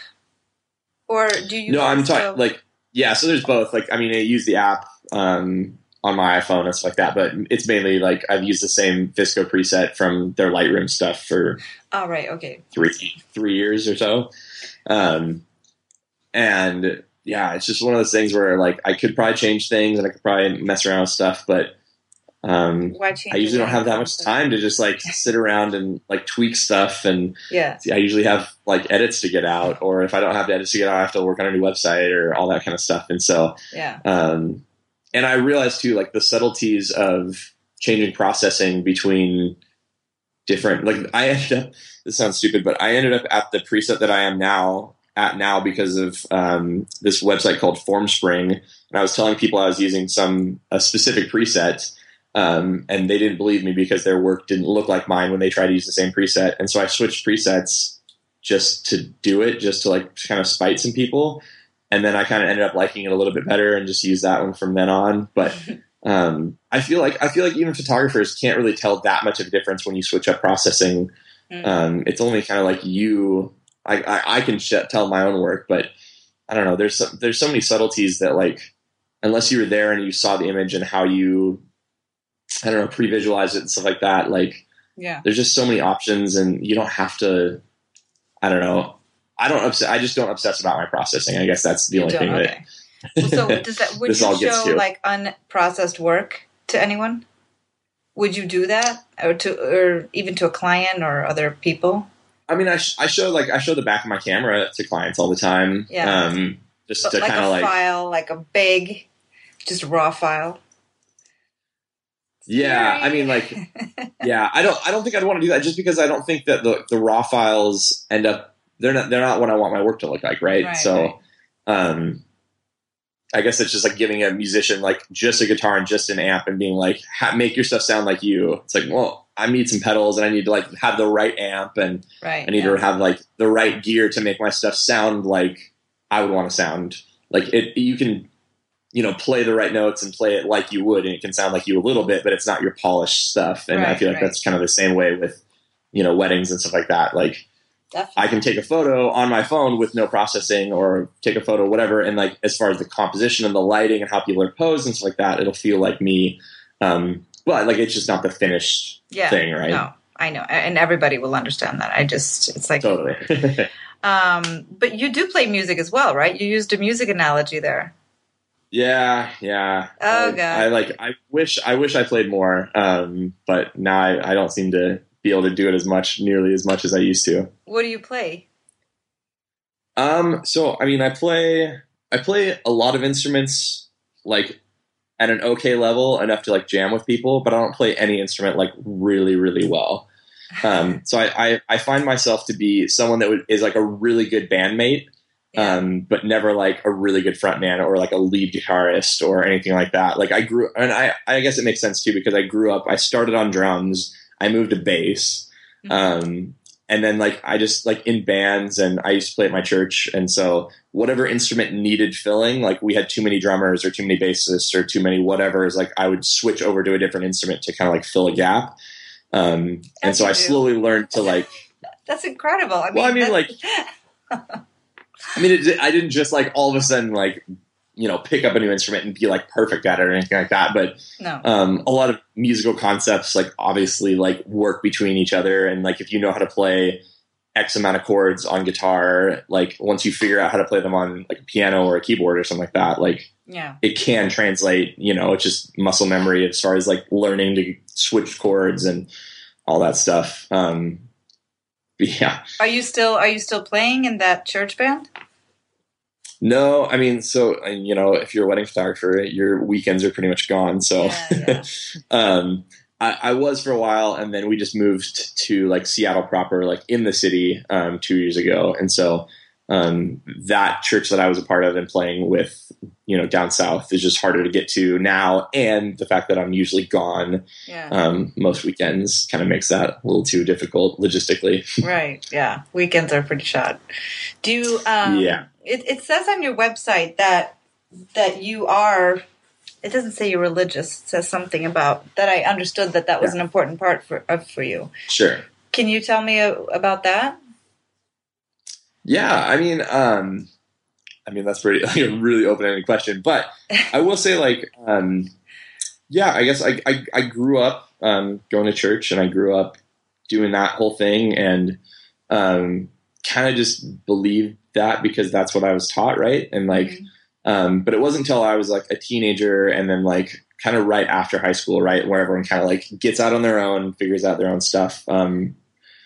or do you? No, I'm also- talking like yeah. So there's both. Like I mean, I use the app um, on my iPhone and stuff like that, but it's mainly like I've used the same VSCO preset from their Lightroom stuff for Oh, right. Okay. three three years or so, um, and. Yeah, it's just one of those things where like I could probably change things and I could probably mess around with stuff, but um, Why change I usually don't have that much it? time to just like sit around and like tweak stuff. And Yeah. I usually have like edits to get out, or if I don't have edits to get out, I have to work on a new website or all that kind of stuff. And so, Yeah. um, and I realized too, like the subtleties of changing processing between different, like I ended up, this sounds stupid, but I ended up at the preset that I am now at now because of um, this website called FormSpring. And I was telling people I was using some a specific preset, um, and they didn't believe me because their work didn't look like mine when they tried to use the same preset. And so I switched presets just to do it, just to like kind of spite some people. And then I kind of ended up liking it a little bit better and just used that one from then on. But um, I feel like I feel like even photographers can't really tell that much of a difference when you switch up processing. Mm. Um, it's only kind of like you. I, I, I can sh- tell my own work, but I don't know. There's so, there's so many subtleties that like, unless you were there and you saw the image and how you, I don't know, pre-visualize it and stuff like that. Like, yeah, there's just so many options, and you don't have to. I don't know. I don't obs- I just don't obsess about my processing. I guess that's the you only don't, thing okay. that. Well, so does that would you show like unprocessed work to anyone? Would you do that, or to, or even to a client or other people? I mean, I, sh- I show like I show the back of my camera to clients all the time. Yeah. Um, just but to like kind of a like file, like a big, just raw file. Yeah, I mean, like, yeah, I don't, I don't think I'd want to do that just because I don't think that the, the raw files end up, they're not, they're not what I want my work to look like, right? Right, so, right. um, I guess it's just like giving a musician like just a guitar and just an amp and being like, ha- make your stuff sound like you. It's like, well, I need some pedals and I need to like have the right amp and right, I need yeah. to have like the right gear to make my stuff sound like I would want to sound. Like it, you can, you know, play the right notes and play it like you would, and it can sound like you a little bit, but it's not your polished stuff. And right, I feel like right. that's kind of the same way with, you know, weddings and stuff like that. Like, Definitely. I can take a photo on my phone with no processing, or take a photo, whatever. And like, as far as the composition and the lighting and how people are posed and stuff like that, it'll feel like me. Um, but like, it's just not the finished yeah, thing, right? No, I know. And everybody will understand that. I just, it's like, Totally. um, but you do play music as well, right? You used a music analogy there. Yeah. Yeah. Oh I, God. I like, I wish, I wish I played more. Um, but now I, I don't seem to be able to do it as much, nearly as much as I used to. What do you play? Um, so, I mean, I play, I play a lot of instruments like at an okay level enough to like jam with people, but I don't play any instrument like really, really well. Um, so I, I, I find myself to be someone that would, is like a really good bandmate, Yeah. um, but never like a really good frontman or like a lead guitarist or anything like that. Like I grew, and I, I guess it makes sense too, because I grew up, I started on drums, I moved to bass. Mhm. Um, and then like, I just like in bands, and I used to play at my church. And so whatever instrument needed filling, like we had too many drummers or too many bassists or too many whatever, is like, I would switch over to a different instrument to kind of like fill a gap. Um, and As so you I do. slowly learned to like, That's incredible. I mean, Well, I mean, that's- I mean, it, I didn't just like all of a sudden like, you know, pick up a new instrument and be like perfect at it or anything like that. But no. um, a lot of musical concepts, like obviously like work between each other. And like, if you know how to play X amount of chords on guitar, like once you figure out how to play them on like a piano or a keyboard or something like that, like Yeah. it can translate, you know, it's just muscle memory as far as like learning to switch chords and all that stuff. Um, but yeah. Are you still Are you still playing in that church band? No, I mean, so, and, you know, if you're a wedding photographer, your weekends are pretty much gone. So, Yeah, yeah. um, I, I was for a while, and then we just moved to like Seattle proper, like in the city, um, two years ago. And so, um, that church that I was a part of and playing with, you know, down south is just harder to get to now. And the fact that I'm usually gone, Yeah. um, most weekends kind of makes that a little too difficult logistically. Right. Yeah. Weekends are pretty short. Do you, um, Yeah. It, it says on your website that that you are. It doesn't say you're religious. It says something about that. I understood that that was Yeah. an important part for of for you. Sure. Can you tell me uh, about that? Yeah, I mean, um, I mean that's pretty like, a really open-ended question, but I will say, like, um, yeah, I guess I I, I grew up um, going to church, and I grew up doing that whole thing, and um, kind of just believed that because that's what I was taught, right? And like, Mhm. um, but it wasn't until I was like a teenager, and then like kind of right after high school, right, where everyone kind of like gets out on their own, figures out their own stuff. Um,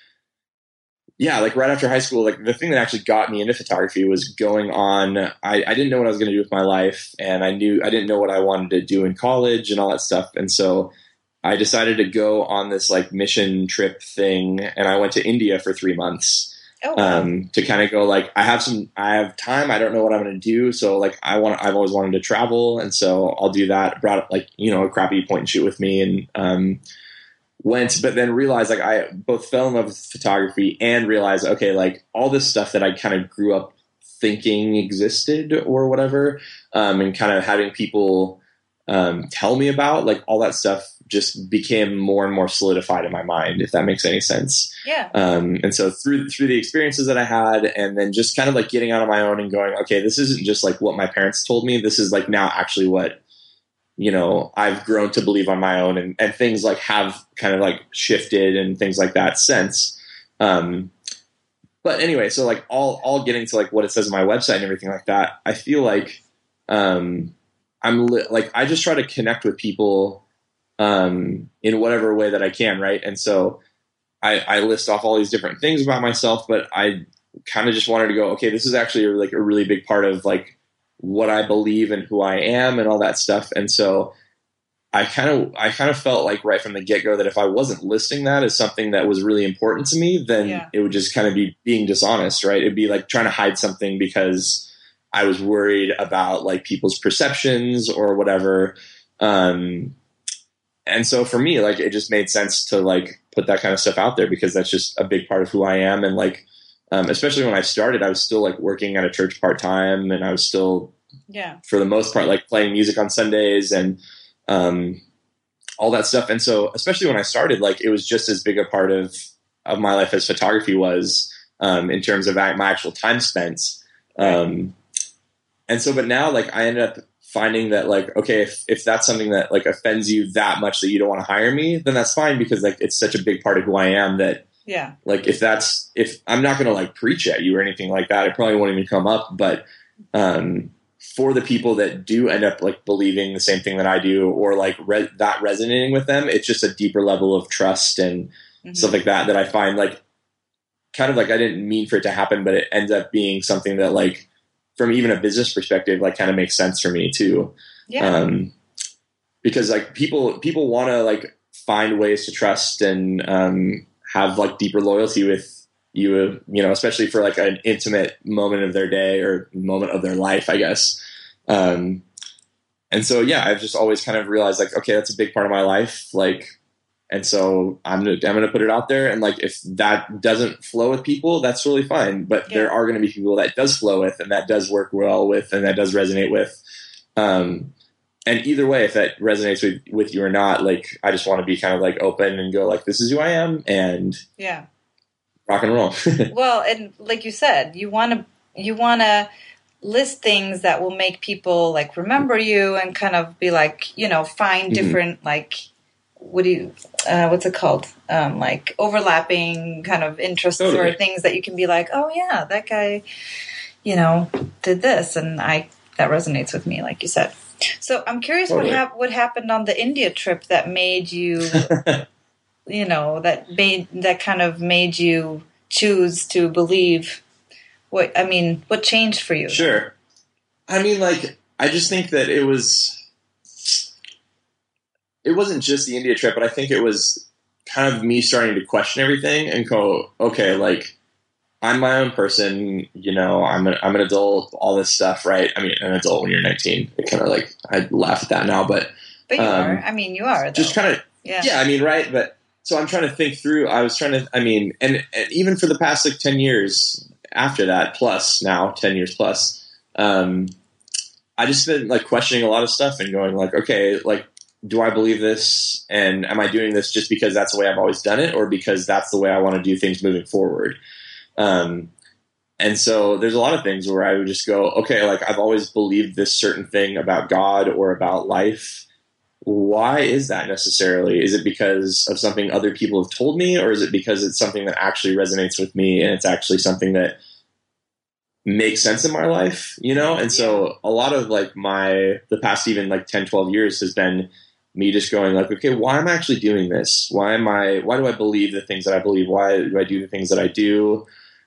yeah, like right after high school, like the thing that actually got me into photography was going on. I, I didn't know what I was going to do with my life, and I knew I didn't know what I wanted to do in college and all that stuff. And so I decided to go on this like mission trip thing, and I went to India for three months Oh, wow. um, to kind of go like, I have some, I have time. I don't know what I'm going to do. So like, I want, I've always wanted to travel. And so I'll do that. Brought like, you know, a crappy point and shoot with me, and, um, went, but then realized like I both fell in love with photography and realized, okay, like all this stuff that I kind of grew up thinking existed or whatever, um, and kind of having people, um, tell me about, like all that stuff just became more and more solidified in my mind, if that makes any sense. Yeah. Um, and so through, through the experiences that I had, and then just kind of like getting out on my own and going, okay, this isn't just like what my parents told me. This is like now actually what, you know, I've grown to believe on my own, and, and things like have kind of like shifted and things like that since. Um, but anyway, so like all, all getting to like what it says on my website and everything like that, I feel like, um, I'm li- like, I just try to connect with people, um, in whatever way that I can. Right. And so I, I list off all these different things about myself, but I kind of just wanted to go, okay, this is actually like a really big part of like what I believe and who I am and all that stuff. And so I kind of, I kind of felt like right from the get go that if I wasn't listing that as something that was really important to me, then Yeah. it would just kind of be being dishonest, right? It'd be like trying to hide something because I was worried about like people's perceptions or whatever. Um, and so for me, like, it just made sense to like put that kind of stuff out there because that's just a big part of who I am. And like, um, especially when I started, I was still like working at a church part time, and I was still, Yeah. for the most part, like playing music on Sundays and, um, all that stuff. And so, especially when I started, like, it was just as big a part of, of my life as photography was, um, in terms of my actual time spent. Um, and so, but now, like, I ended up finding that, like, okay, if, if that's something that like offends you that much that you don't want to hire me, then that's fine, because like, it's such a big part of who I am that, Yeah. like, if that's, if I'm not going to like preach at you or anything like that, it probably won't even come up. But, um, for the people that do end up like believing the same thing that I do, or like re- that resonating with them, it's just a deeper level of trust and Mhm. stuff like that, that I find like kind of like, I didn't mean for it to happen, but it ends up being something that like from even a business perspective, like kind of makes sense for me too. Yeah. Um, because like people, people want to like find ways to trust and, um, have like deeper loyalty with you, you know, especially for like an intimate moment of their day or moment of their life, I guess. Um, and so, yeah, I've just always kind of realized like, okay, that's a big part of my life. Like, and so I'm gonna, I'm gonna put it out there. And like, if that doesn't flow with people, that's really fine. But Yeah. there are going to be people that does flow with, and that does work well with, and that does resonate with. Um, and either way, if that resonates with, with you or not, like, I just want to be kind of like open and go like, this is who I am, and Yeah. rock and roll. Well, and like you said, you want to, you want to list things that will make people like remember you and kind of be like, you know, find different, mm-hmm. like, what do you, uh, what's it called? Um, like overlapping kind of interests totally. Or things that you can be like, oh yeah, that guy, you know, did this, and I, that resonates with me, like you said. So I'm curious totally. what hap- what happened on the India trip that made you, you know, that made, that kind of made you choose to believe what, I mean, what changed for you? Sure. I mean, like, I just think that it was, it wasn't just the India trip, but I think it was kind of me starting to question everything and go, okay, like, I'm my own person, you know, I'm an, I'm an adult, all this stuff, right? I mean, an adult when you're nineteen, it kind of like, I laugh at that now, but. But you um, are, I mean, you are. Though. Just kind of, yeah. yeah, I mean, right? But, so I'm trying to think through, I was trying to, I mean, and, and even for the past like ten years after that, plus now, ten years plus, um, I just been like questioning a lot of stuff and going like, okay, like, do I believe this? And am I doing this just because that's the way I've always done it, or because that's the way I want to do things moving forward? Um, and so there's a lot of things where I would just go, okay, like I've always believed this certain thing about God or about life. Why is that necessarily? Is it because of something other people have told me, or is it because it's something that actually resonates with me and it's actually something that makes sense in my life, you know? And so a lot of like my, the past even like ten, twelve years has been me just going like, okay, why am I actually doing this? Why am I, why do I believe the things that I believe? Why do I do the things that I do?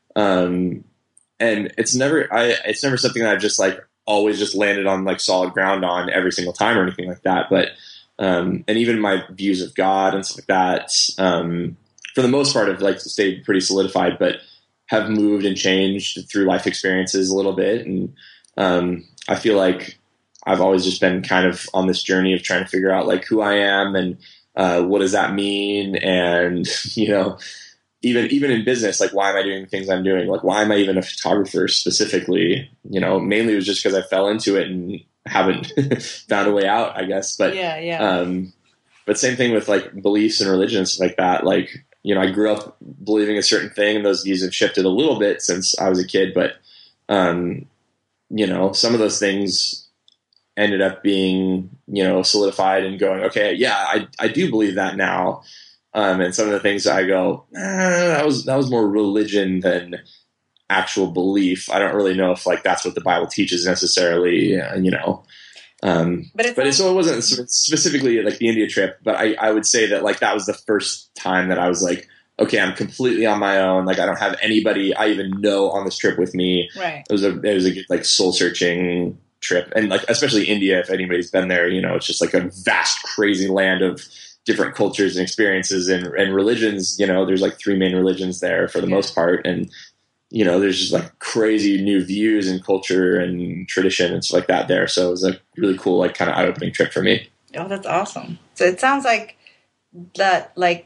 Um, and it's never, I, it's never something that I've just like always just landed on like solid ground on every single time or anything like that. But, um, and even my views of God and stuff like that, um, for the most part have like stayed pretty solidified, but have moved and changed through life experiences a little bit. And, um, I feel like I've always just been kind of on this journey of trying to figure out like who I am and, uh, what does that mean? And, you know, even, even in business, like why am I doing the things I'm doing? Like, why am I even a photographer specifically? You know, mainly it was just because I fell into it and haven't found a way out, I guess. But, yeah, yeah. Um, but same thing with like beliefs and religion and stuff like that. Like, you know, I grew up believing a certain thing, and those views have shifted a little bit since I was a kid. But, um, you know, some of those things ended up being, you know, solidified and going, okay, yeah, I, I do believe that now. Um, and some of the things I go, eh, that was, that was more religion than actual belief. I don't really know if like that's what the Bible teaches necessarily, you know. Um, but, it's but it, so it wasn't specifically like the India trip, but I, I would say that like that was the first time that I was like, okay, I'm completely on my own. Like I don't have anybody I even know on this trip with me. Right. It was a, it was a like soul searching trip. And like, especially India, if anybody's been there, you know, it's just like a vast, crazy land of different cultures and experiences and, and religions. You know, there's like three main religions there for the yeah. most part. And, you know, there's just like crazy new views and culture and tradition and stuff like that there. So it was a really cool, like kind of eye-opening trip for me. Oh, that's awesome. So it sounds like that, like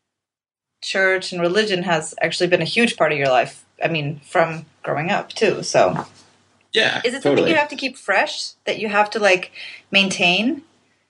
church and religion has actually been a huge part of your life. I mean, from growing up too. So yeah, is it totally. something you have to keep fresh, that you have to like maintain?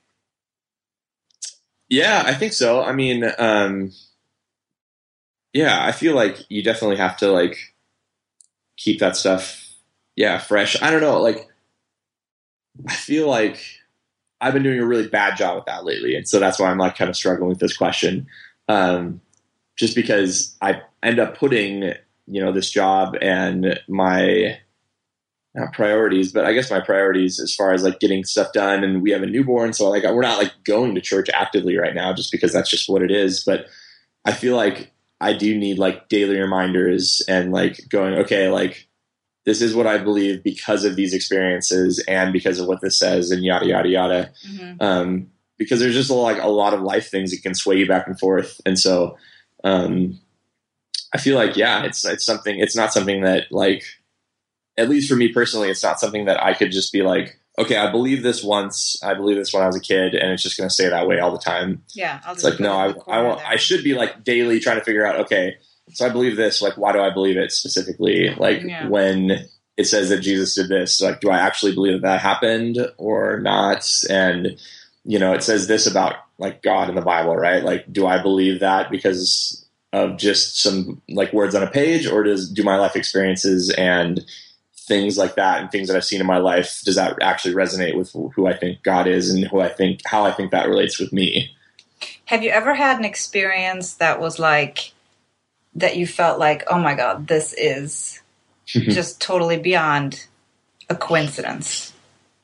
Yeah, I think so. I mean, um, yeah, I feel like you definitely have to like keep that stuff, yeah, fresh. I don't know, like, I feel like I've been doing a really bad job at that lately, and so that's why I'm like kind of struggling with this question. Um, just because I end up putting, you know, this job and my not priorities, but I guess my priorities as far as like getting stuff done, and we have a newborn, so like we're not like going to church actively right now, just because that's just what it is. But I feel like I do need like daily reminders and like going, okay, like this is what I believe because of these experiences and because of what this says and yada, yada, yada. Mm-hmm. Um, because there's just a, like a lot of life things that can sway you back and forth. And so, um, I feel like, yeah, it's, it's something, it's not something that like, at least for me personally, it's not something that I could just be like, okay, I believe this once, I believe this when I was a kid, and it's just going to stay that way all the time. Yeah. I'll it's like, no, I, I want, there. I should be like daily trying to figure out, okay, so I believe this, like, why do I believe it specifically? Like yeah. when it says that Jesus did this, like, do I actually believe that that happened or not? And, you know, it says this about like God in the Bible, right? Like, do I believe that because of just some like words on a page, or does, do my life experiences and things like that and things that I've seen in my life, does that actually resonate with who I think God is and who I think, how I think that relates with me? Have you ever had an experience that was like, that you felt like, oh my God, this is just totally beyond a coincidence?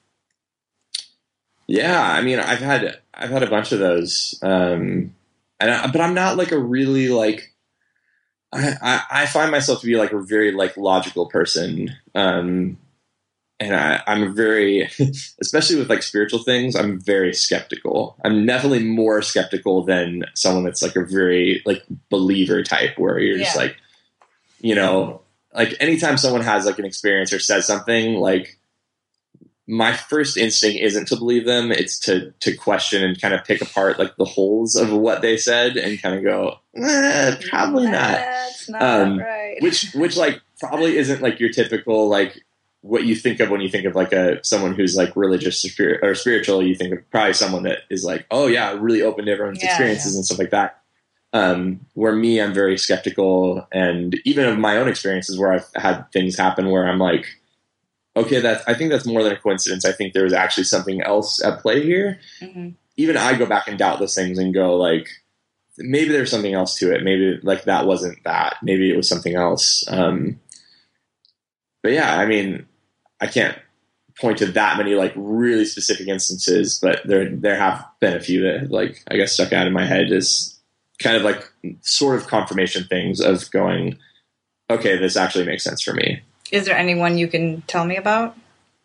Yeah. I mean, I've had, I've had a bunch of those. Um, and I, but I'm not like a really like, I, I, I find myself to be like a very like logical person. Um, and I, I'm very, especially with like spiritual things, I'm very skeptical. I'm definitely more skeptical than someone that's like a very like believer type where you're yeah. just like, you know, like anytime someone has like an experience or says something, like my first instinct isn't to believe them. It's to, to question and kind of pick apart like the holes of what they said and kind of go, eh, probably not. That's not um, right. which, which like probably isn't like your typical, like, what you think of when you think of like a someone who's like religious or, spirit, or spiritual. You think of probably someone that is like, oh yeah, really open to everyone's yeah, experiences yeah. and stuff like that. Um, where me, I'm very skeptical, and even of my own experiences where I've had things happen where I'm like, okay, that's, I think that's more than a coincidence. I think there was actually something else at play here. Mm-hmm. Even I go back and doubt those things and go like, maybe there's something else to it. Maybe like that wasn't that. Maybe it was something else. Um, but yeah, I mean, I can't point to that many like really specific instances, but there there have been a few that like I guess stuck out in my head as kind of like sort of confirmation things of going, okay, this actually makes sense for me. Is there anyone you can tell me about?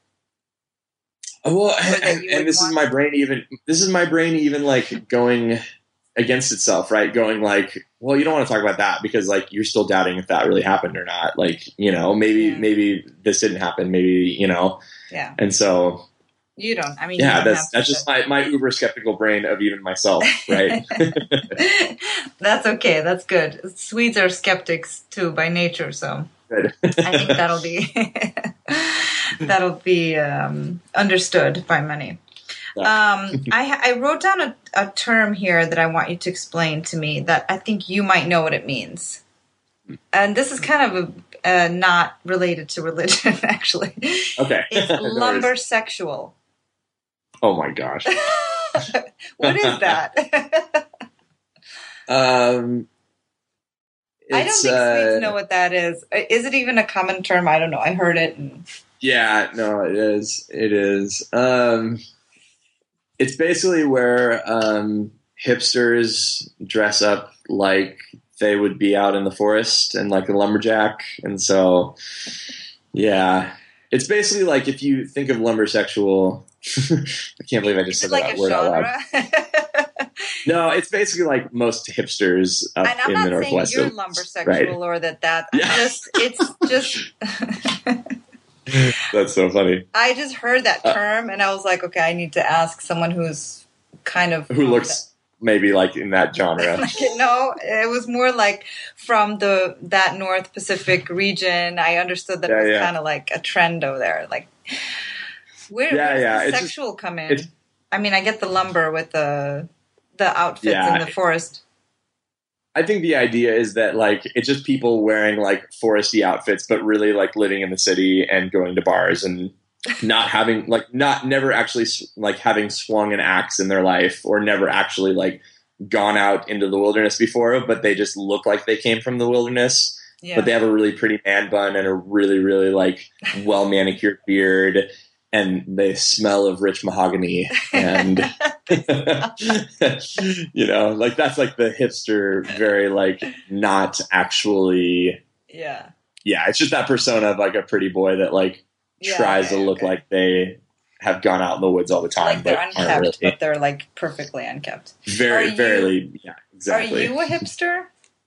Oh, well, and, and this want? is my brain even this is my brain even like going against itself, right? Going like, well, you don't want to talk about that because like you're still doubting if that really happened or not. Like, you know, maybe yeah. maybe this didn't happen. Maybe, you know. Yeah. And so you don't. I mean, yeah, you don't that's that's just my, my uber skeptical brain of even myself, right? That's okay. That's good. Swedes are skeptics too by nature, so good. I think that'll be that'll be um, understood by many. Um, I, I wrote down a, a term here that I want you to explain to me that I think you might know what it means. And this is kind of a, uh, not related to religion, actually. Okay. It's lumbersexual. Oh my gosh. What is that? um, I don't think uh, Swedes know what that is. Is it even a common term? I don't know. I heard it. And... Yeah, no, it is. It is. Um, It's basically where um, hipsters dress up like they would be out in the forest and like a lumberjack. And so, yeah, it's basically like if you think of lumbersexual, I can't believe I just Is said it that like word genre? out loud. No, it's basically like most hipsters up and I'm in not the Northwest. saying you're lumbersexual right. or that that. Yeah. I'm just, it's just... That's so funny. I just heard that term and I was like, okay, I need to ask someone who's kind of who looks that. maybe like in that genre. Like, no, it was more like from the that North Pacific region. I understood that yeah, it was yeah. kind of like a trend over there. Like, where, yeah, where does yeah. the it's sexual just, come in? I mean, I get the lumber with the the outfits yeah, in the forest. I think the idea is that like it's just people wearing like foresty outfits, but really like living in the city and going to bars and not having like not never actually like having swung an axe in their life or never actually like gone out into the wilderness before, but they just look like they came from the wilderness. Yeah. But they have a really pretty man bun and a really really like well manicured beard. And they smell of rich mahogany, and you know, like that's like the hipster, very like not actually, yeah, yeah, it's just that persona of like a pretty boy that like Yeah, tries yeah, to look okay. like they have gone out in the woods all the time, Like they're but aren't unkept, really. but they're like perfectly unkept. Very, Are you- very, yeah, exactly. Are you a hipster?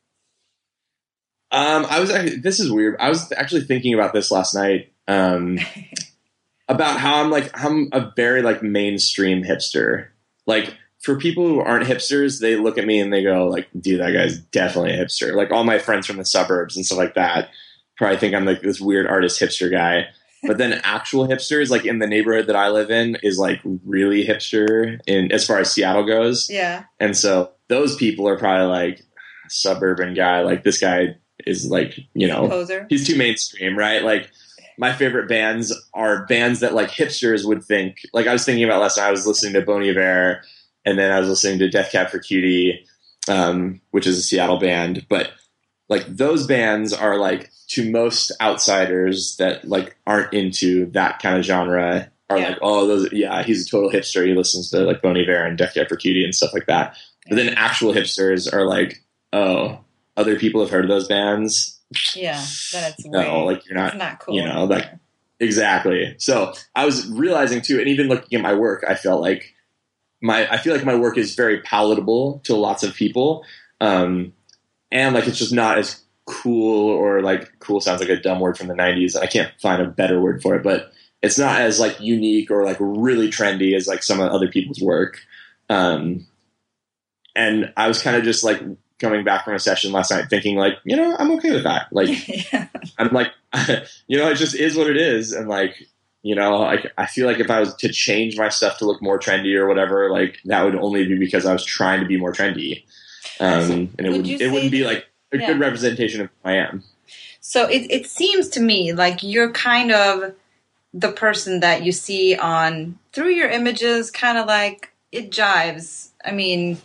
Um, I was actually, this is weird. I was actually thinking about this last night, um, about how I'm like, I'm a very like mainstream hipster. Like for people who aren't hipsters, they look at me and they go like, dude, that guy's definitely a hipster. Like all my friends from the suburbs and stuff like that probably think I'm like this weird artist hipster guy. But then actual hipsters, like in the neighborhood that I live in, is like really hipster in as far as Seattle goes. Yeah. And so those people are probably like suburban guy. Like this guy is like, you know, Poser. he's too mainstream, right? Like my favorite bands are bands that like hipsters would think. Like I was thinking about last night. I was listening to Bon Iver, and then I was listening to Death Cab for Cutie, um, which is a Seattle band. But like those bands are like to most outsiders that like aren't into that kind of genre are Yeah. like, oh, those, yeah, he's a total hipster. He listens to like Bon Iver and Death Cab for Cutie and stuff like that. But then actual hipsters are like, oh, other people have heard of those bands. Yeah. Then it's No, way, like you're not, it's not cool. you know, like exactly. So I was realizing too, and even looking at my work, I felt like my, I feel like my work is very palatable to lots of people. Um, and like, it's just not as cool, or like cool sounds like a dumb word from the nineties. I can't find a better word for it, but it's not as like unique or like really trendy as like some of other people's work. Um, and I was kind of just like coming back from a session last night thinking like, you know, I'm okay with that. Like, Yeah. I'm like, you know, it just is what it is. And like, you know, like I feel like if I was to change my stuff to look more trendy or whatever, like that would only be because I was trying to be more trendy. Um, and it Would would, you it wouldn't say be that- like a yeah. good representation of who I am. So it it seems to me like you're kind of the person that you see on through your images, kind of like it jives. I mean,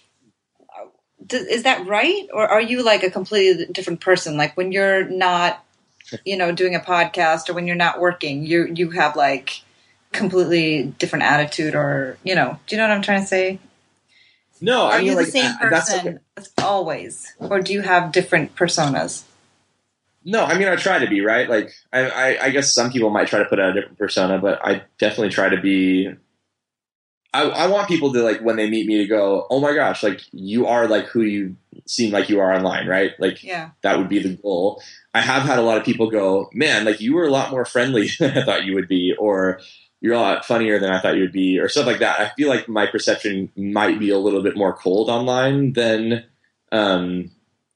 d- is that right? Or are you like a completely different person? Like when you're not, you know, doing a podcast or when you're not working, you you have like completely different attitude, or, you know, do you know what I'm trying to say? No, Are I mean, you like the same uh, that's person okay. always? Or do you have different personas? No, I mean, I try to be, right. Like, I, I, I guess some people might try to put out a different persona, but I definitely try to be, I, I want people to like, when they meet me to go, oh my gosh, like you are like who you seem like you are online, right? Like Yeah. that would be the goal. I have had a lot of people go, man, like you were a lot more friendly than I thought you would be, or you're a lot funnier than I thought you would be, or stuff like that. I feel like my perception might be a little bit more cold online than, um,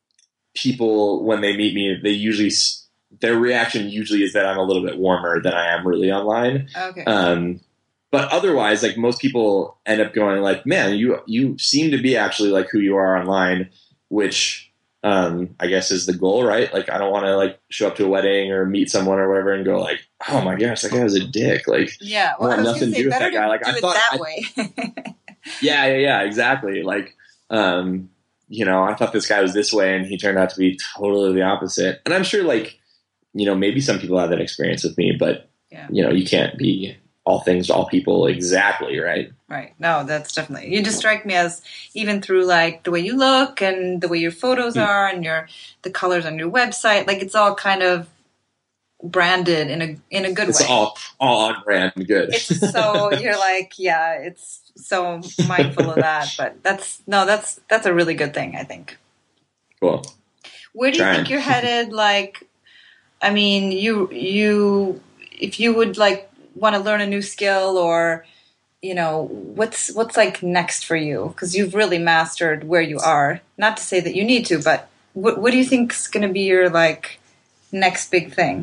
people, when they meet me, they usually, their reaction usually is that I'm a little bit warmer than I am really online. Okay. Um, but otherwise, like most people end up going like, man, you, you seem to be actually like who you are online, which, um, I guess is the goal, right? Like, I don't want to like show up to a wedding or meet someone or whatever and go like, oh my gosh, that guy was a dick. Like, Yeah, I want was nothing gonna to say, do with better that guy. Like, do I it thought- that I- way. yeah, yeah, yeah, exactly. Like, um, you know, I thought this guy was this way and he turned out to be totally the opposite. And I'm sure like, you know, maybe some people have that experience with me, but Yeah. you know, you can't be all things to all people exactly, right? Right. No, that's definitely. You just strike me as, even through like the way you look and the way your photos Mm. are and your the colors on your website, like it's all kind of branded in a in a good It's way. all all on brand good. It's so you're like, yeah, it's so mindful of that, but that's no, that's that's a really good thing, I think. Cool. Where do you Trying. think you're headed? Like, I mean, you you if you would like want to learn a new skill, or you know, what's what's like next for you? Because you've really mastered where you are. Not to say that you need to, but what what do you think's going to be your like next big thing?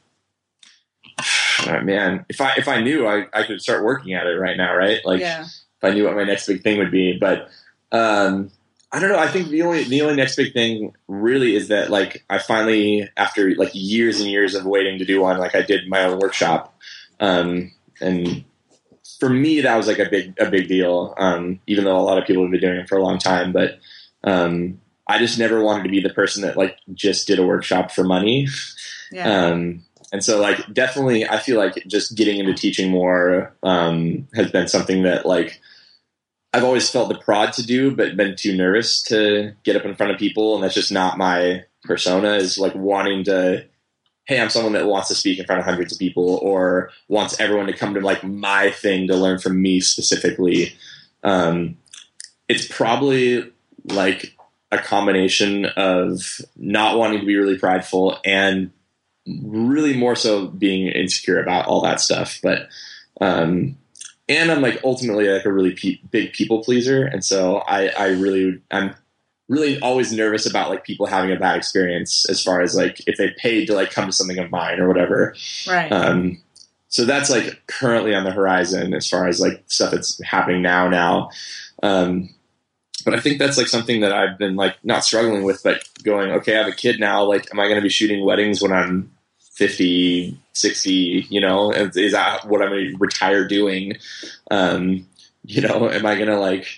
Oh, man, if I if I knew, I, I could start working at it right now, right? Like Yeah. if I knew what my next big thing would be. But um, I don't know. I think the only the only next big thing really is that like I finally, after like years and years of waiting to do one, like I did my own workshop, um, and for me that was like a big a big deal. Um, even though a lot of people have been doing it for a long time, but um, I just never wanted to be the person that like just did a workshop for money. Yeah. Um, and so like, definitely I feel like just getting into teaching more, um, has been something that like, I've always felt the prod to do, but been too nervous to get up in front of people. And that's just not my persona, is like wanting to hey, I'm someone that wants to speak in front of hundreds of people or wants everyone to come to like my thing to learn from me specifically. Um, it's probably like a combination of not wanting to be really prideful and really more so being insecure about all that stuff. But, um, and I'm like ultimately like a really pe- big people pleaser. And so I, I really, I'm really always nervous about like people having a bad experience as far as like if they paid to like come to something of mine or whatever. Right. Um, so that's like currently on the horizon as far as like stuff that's happening now, now. Um, but I think that's like something that I've been like not struggling with, but going, okay, I have a kid now. Like, am I going to be shooting weddings when I'm fifty, sixty, you know, is, is that what I'm going to retire doing? Um, you know, am I going to like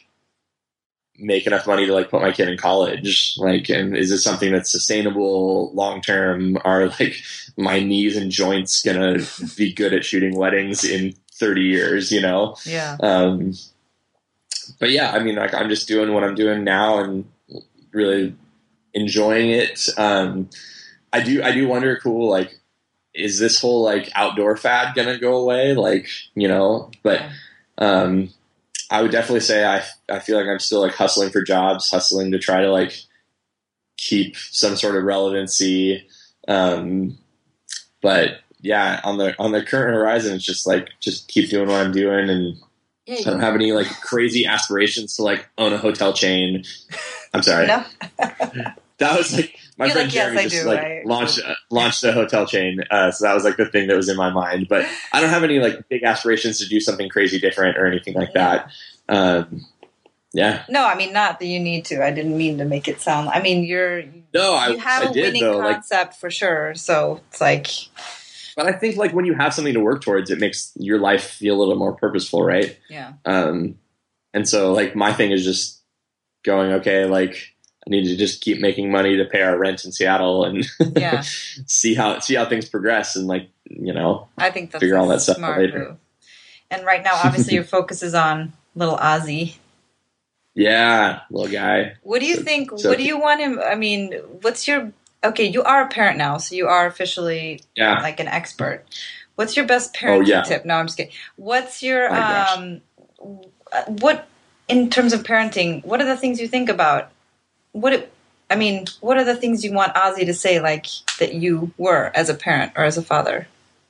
make enough money to like put my kid in college? Like, and is this something that's sustainable long-term? Are like my knees and joints going to be good at shooting weddings in thirty years, you know? Yeah. Um, but yeah, I mean, like I'm just doing what I'm doing now and really enjoying it. Um, I do, I do wonder, cool, like, is this whole like outdoor fad going to go away? Like, you know, but, um, I would definitely say I, I feel like I'm still like hustling for jobs, hustling to try to like keep some sort of relevancy. Um, but yeah, on the, on the current horizon, it's just like, just keep doing what I'm doing. And Yeah, I don't have any like crazy aspirations to like own a hotel chain. I'm sorry. No? That was like my You're friend like, yes, Jeremy I just do, like right? launched uh, launched a hotel chain. Uh, so that was like the thing that was in my mind. But I don't have any like big aspirations to do something crazy different or anything like that. Um, yeah. No, I mean, not that you need to. I didn't mean to make it sound. I mean, you're No, I, you have I a did winning though. Like, concept for sure. So it's like, but I think like when you have something to work towards, it makes your life feel a little more purposeful, right? yeah, Um, and so like my thing is just going, okay, like I need to just keep making money to pay our rent in Seattle and yeah. see how see how things progress and like, you know, I think that's figure a all that stuff out smart later. move. And right now, obviously, your focus is on little Ozzy. Yeah, little guy. What do you So- think? so- what do you want him? I mean, what's your okay? You are a parent now, so you are officially Yeah. like an expert. What's your best parenting yeah. tip? No, I'm just kidding. What's your Oh my gosh. um, what in terms of parenting? What are the things you think about? What it, I mean, what are the things you want Ozzy to say, like that you were as a parent or as a father?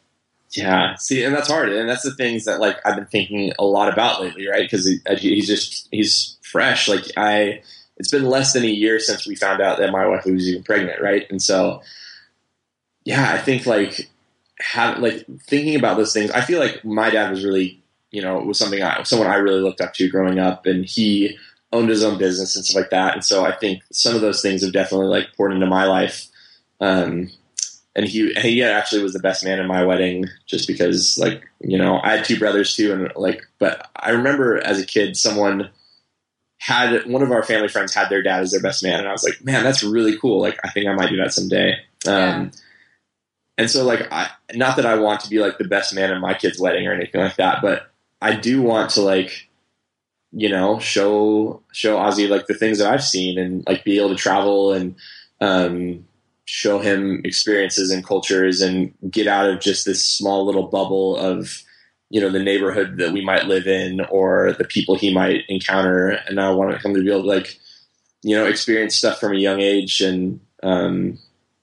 Yeah, see, and that's hard, and that's the things that like I've been thinking a lot about lately, right? Because he, he's just he's fresh. Like I, it's been less than a year since we found out that my wife was even pregnant, right? And so, yeah, I think like have like thinking about those things. I feel like my dad was really, you know, was something I someone I really looked up to growing up, and he owned his own business and stuff like that. And so I think some of those things have definitely like poured into my life. Um, And he he actually was the best man in my wedding, just because, like, you know, I had two brothers too, and like, but I remember as a kid, someone had one of our family friends had their dad as their best man, and I was like, man, that's really cool. Like, I think I might do that someday. Yeah. Um, and so, like, I not that I want to be like the best man in my kid's wedding or anything like that, but I do want to like, you know, show show Ozzy like the things that I've seen and like be able to travel and. Um, show him experiences and cultures and get out of just this small little bubble of, you know, the neighborhood that we might live in or the people he might encounter. And I want him to be able to like, you know, experience stuff from a young age. And, um,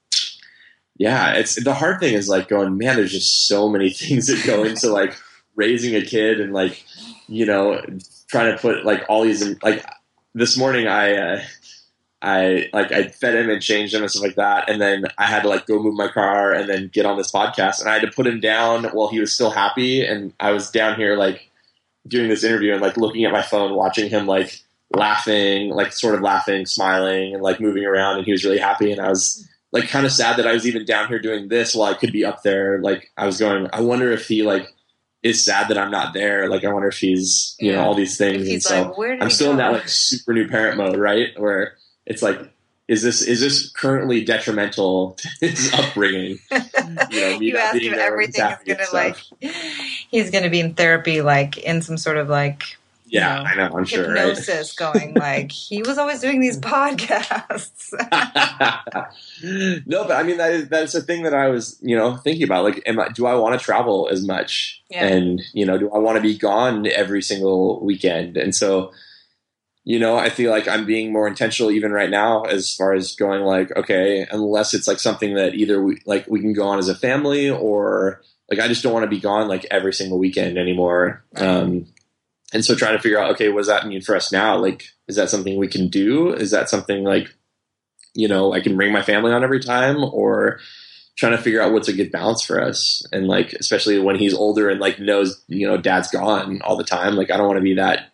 yeah, it's the hard thing is like going, man, there's just so many things that go into like raising a kid and like, you know, trying to put like all these, in, like this morning I, uh, I like I fed him and changed him and stuff like that, and then I had to like go move my car and then get on this podcast, and I had to put him down while he was still happy, and I was down here like doing this interview and like looking at my phone, watching him like laughing, like sort of laughing, smiling, and like moving around, and he was really happy, and I was like kind of sad that I was even down here doing this while I could be up there. Like I was going, I wonder if he like is sad that I'm not there. Like I wonder if he's you Yeah. know all these things, If he's and so like, where did I'm he still in go? that like super new parent mode, right? Where it's like, is this is this currently detrimental to his upbringing? You know, me You not ask being him there when he's everything is happy and gonna stuff. like he's gonna be in therapy, like in some sort of like Yeah, you know, I know. I'm sure. hypnosis right? going like he was always doing these podcasts. No, but I mean that is that's a thing that I was, you know, thinking about. Like, am I, do I want to travel as much? Yeah. And you know, do I want to be gone every single weekend? And so, you know, I feel like I'm being more intentional even right now as far as going like, okay, unless it's like something that either we like we can go on as a family, or like I just don't want to be gone like every single weekend anymore. Um, and so trying to figure out, okay, what does that mean for us now? Like, is that something we can do? Is that something like, you know, I can bring my family on every time, or trying to figure out what's a good balance for us? And like, especially when he's older and like knows, you know, dad's gone all the time. Like, I don't want to be that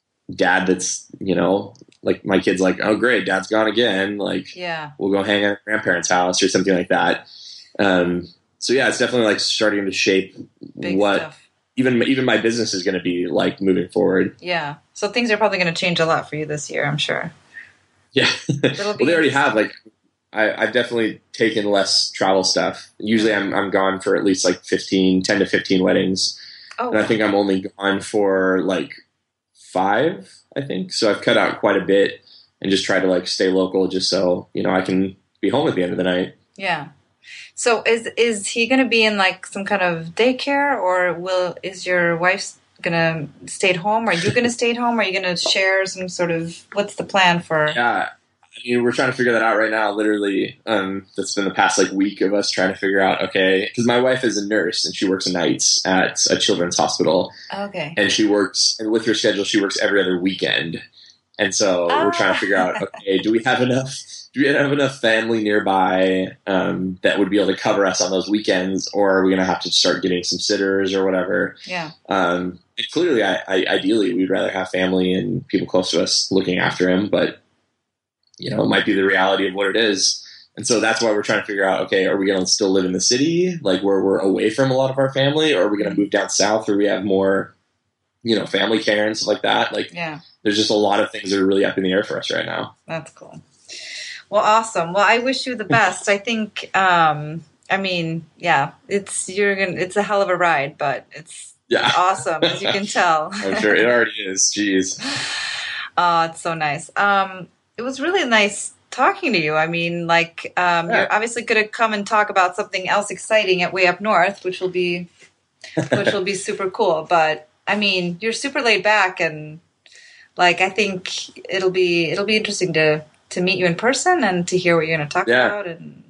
dad that's, you know, like my kid's like, oh great, dad's gone again. Like, Yeah. we'll go hang at grandparents' house or something like that. Um, so yeah, it's definitely like starting to shape Big what stuff. even, even my business is going to be like moving forward. Yeah. So things are probably going to change a lot for you this year, I'm sure. Yeah. It'll Well, be they already have. Like, I, I've definitely taken less travel stuff. Usually, I'm I'm gone for at least like fifteen, ten to fifteen weddings, Oh, and I think I'm only gone for like five. I think so. I've cut out quite a bit and just try to like stay local, just so you know I can be home at the end of the night. yeah. So is is he going to be in like some kind of daycare, or will is your wife going to stay at home? Are you going to stay at home? Are you going to share some sort of, what's the plan for? Yeah. I mean, we're trying to figure that out right now. Literally, um, that's been the past like week of us trying to figure out, okay, because my wife is a nurse and she works nights at a children's hospital. Okay. And she works, and with her schedule, she works every other weekend. And so Ah. we're trying to figure out, okay, do we have enough? Do we have enough family nearby um, that would be able to cover us on those weekends, or are we going to have to start getting some sitters or whatever? Yeah. Um, and clearly, I, I, ideally, we'd rather have family and people close to us looking after him, but you know, it might be the reality of what it is. And so that's why we're trying to figure out, okay, are we going to still live in the city, like where we're away from a lot of our family, or are we going to move down south where we have more, you know, family care and stuff like that? Like, Yeah. there's just a lot of things that are really up in the air for us right now. That's cool. Well, awesome. Well, I wish you the best. I think, um, I mean, yeah, it's, you're going to, it's a hell of a ride, but it's Yeah. awesome, as you can tell. I'm sure it already is. Jeez. Oh, it's so nice. Um, it was really nice talking to you. I mean, like, um, Yeah. you're obviously going to come and talk about something else exciting at Way Up North, which will be, which will be super cool. But I mean, you're super laid back, and like, I think it'll be, it'll be interesting to, to meet you in person and to hear what you're going to talk Yeah. about, and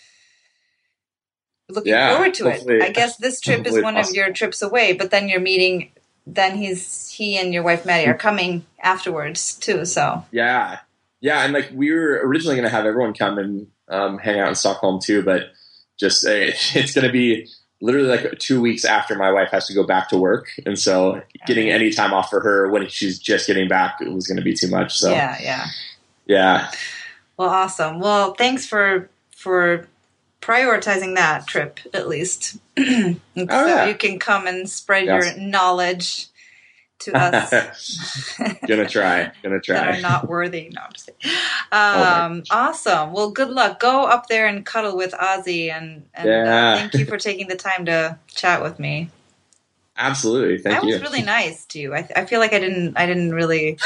looking Yeah, forward to it. hopefully- I guess this trip is hopefully one of possible. your trips away, but then you're meeting, then he's, he and your wife Maddie are coming afterwards too. So Yeah. Yeah. And like, we were originally going to have everyone come and um, hang out in Stockholm too, but just, uh, it's going to be literally like two weeks after my wife has to go back to work. And so getting any time off for her when she's just getting back, it was going to be too much. So yeah, yeah. yeah. Well, awesome. Well, thanks for for prioritizing that trip, at least. so yeah. you can come and spread Yes. your knowledge to us Gonna try. Gonna that try. are not worthy. No, I'm just kidding. my Um, awesome. Well, good luck. Go up there and cuddle with Ozzy, and, and Yeah. uh, thank you for taking the time to chat with me. Absolutely. Thank I you. was really nice to you. I, I feel like I didn't. I didn't really.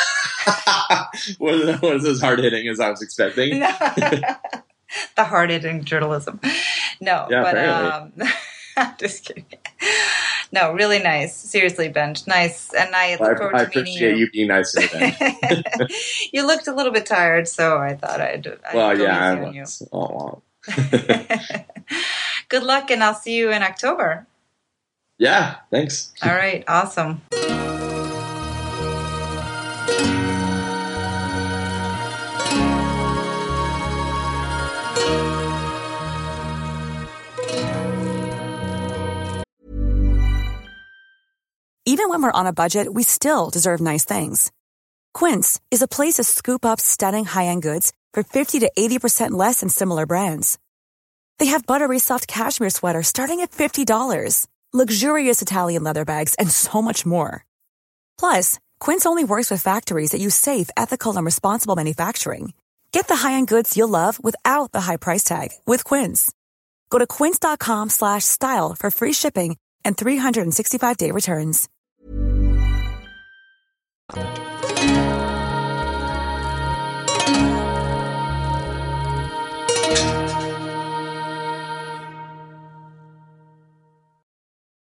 was, was as hard hitting as I was expecting. the hard-hitting journalism. No, Yeah, but apparently. um, I'm just kidding. No, really nice. Seriously, Benj, nice. And I look I, forward I to meeting appreciate you. you being nice to me then. You looked a little bit tired, so I thought I'd. I'd Well, go yeah, easy I on you. was. Oh, wow. Good luck, and I'll see you in October. Yeah, thanks. All right, awesome. Even when we're on a budget, we still deserve nice things. Quince is a place to scoop up stunning high-end goods for fifty to eighty percent less than similar brands. They have buttery soft cashmere sweaters starting at fifty dollars, luxurious Italian leather bags, and so much more. Plus, Quince only works with factories that use safe, ethical, and responsible manufacturing. Get the high-end goods you'll love without the high price tag with Quince. Go to quince.com slash style for free shipping and three sixty-five day returns. on.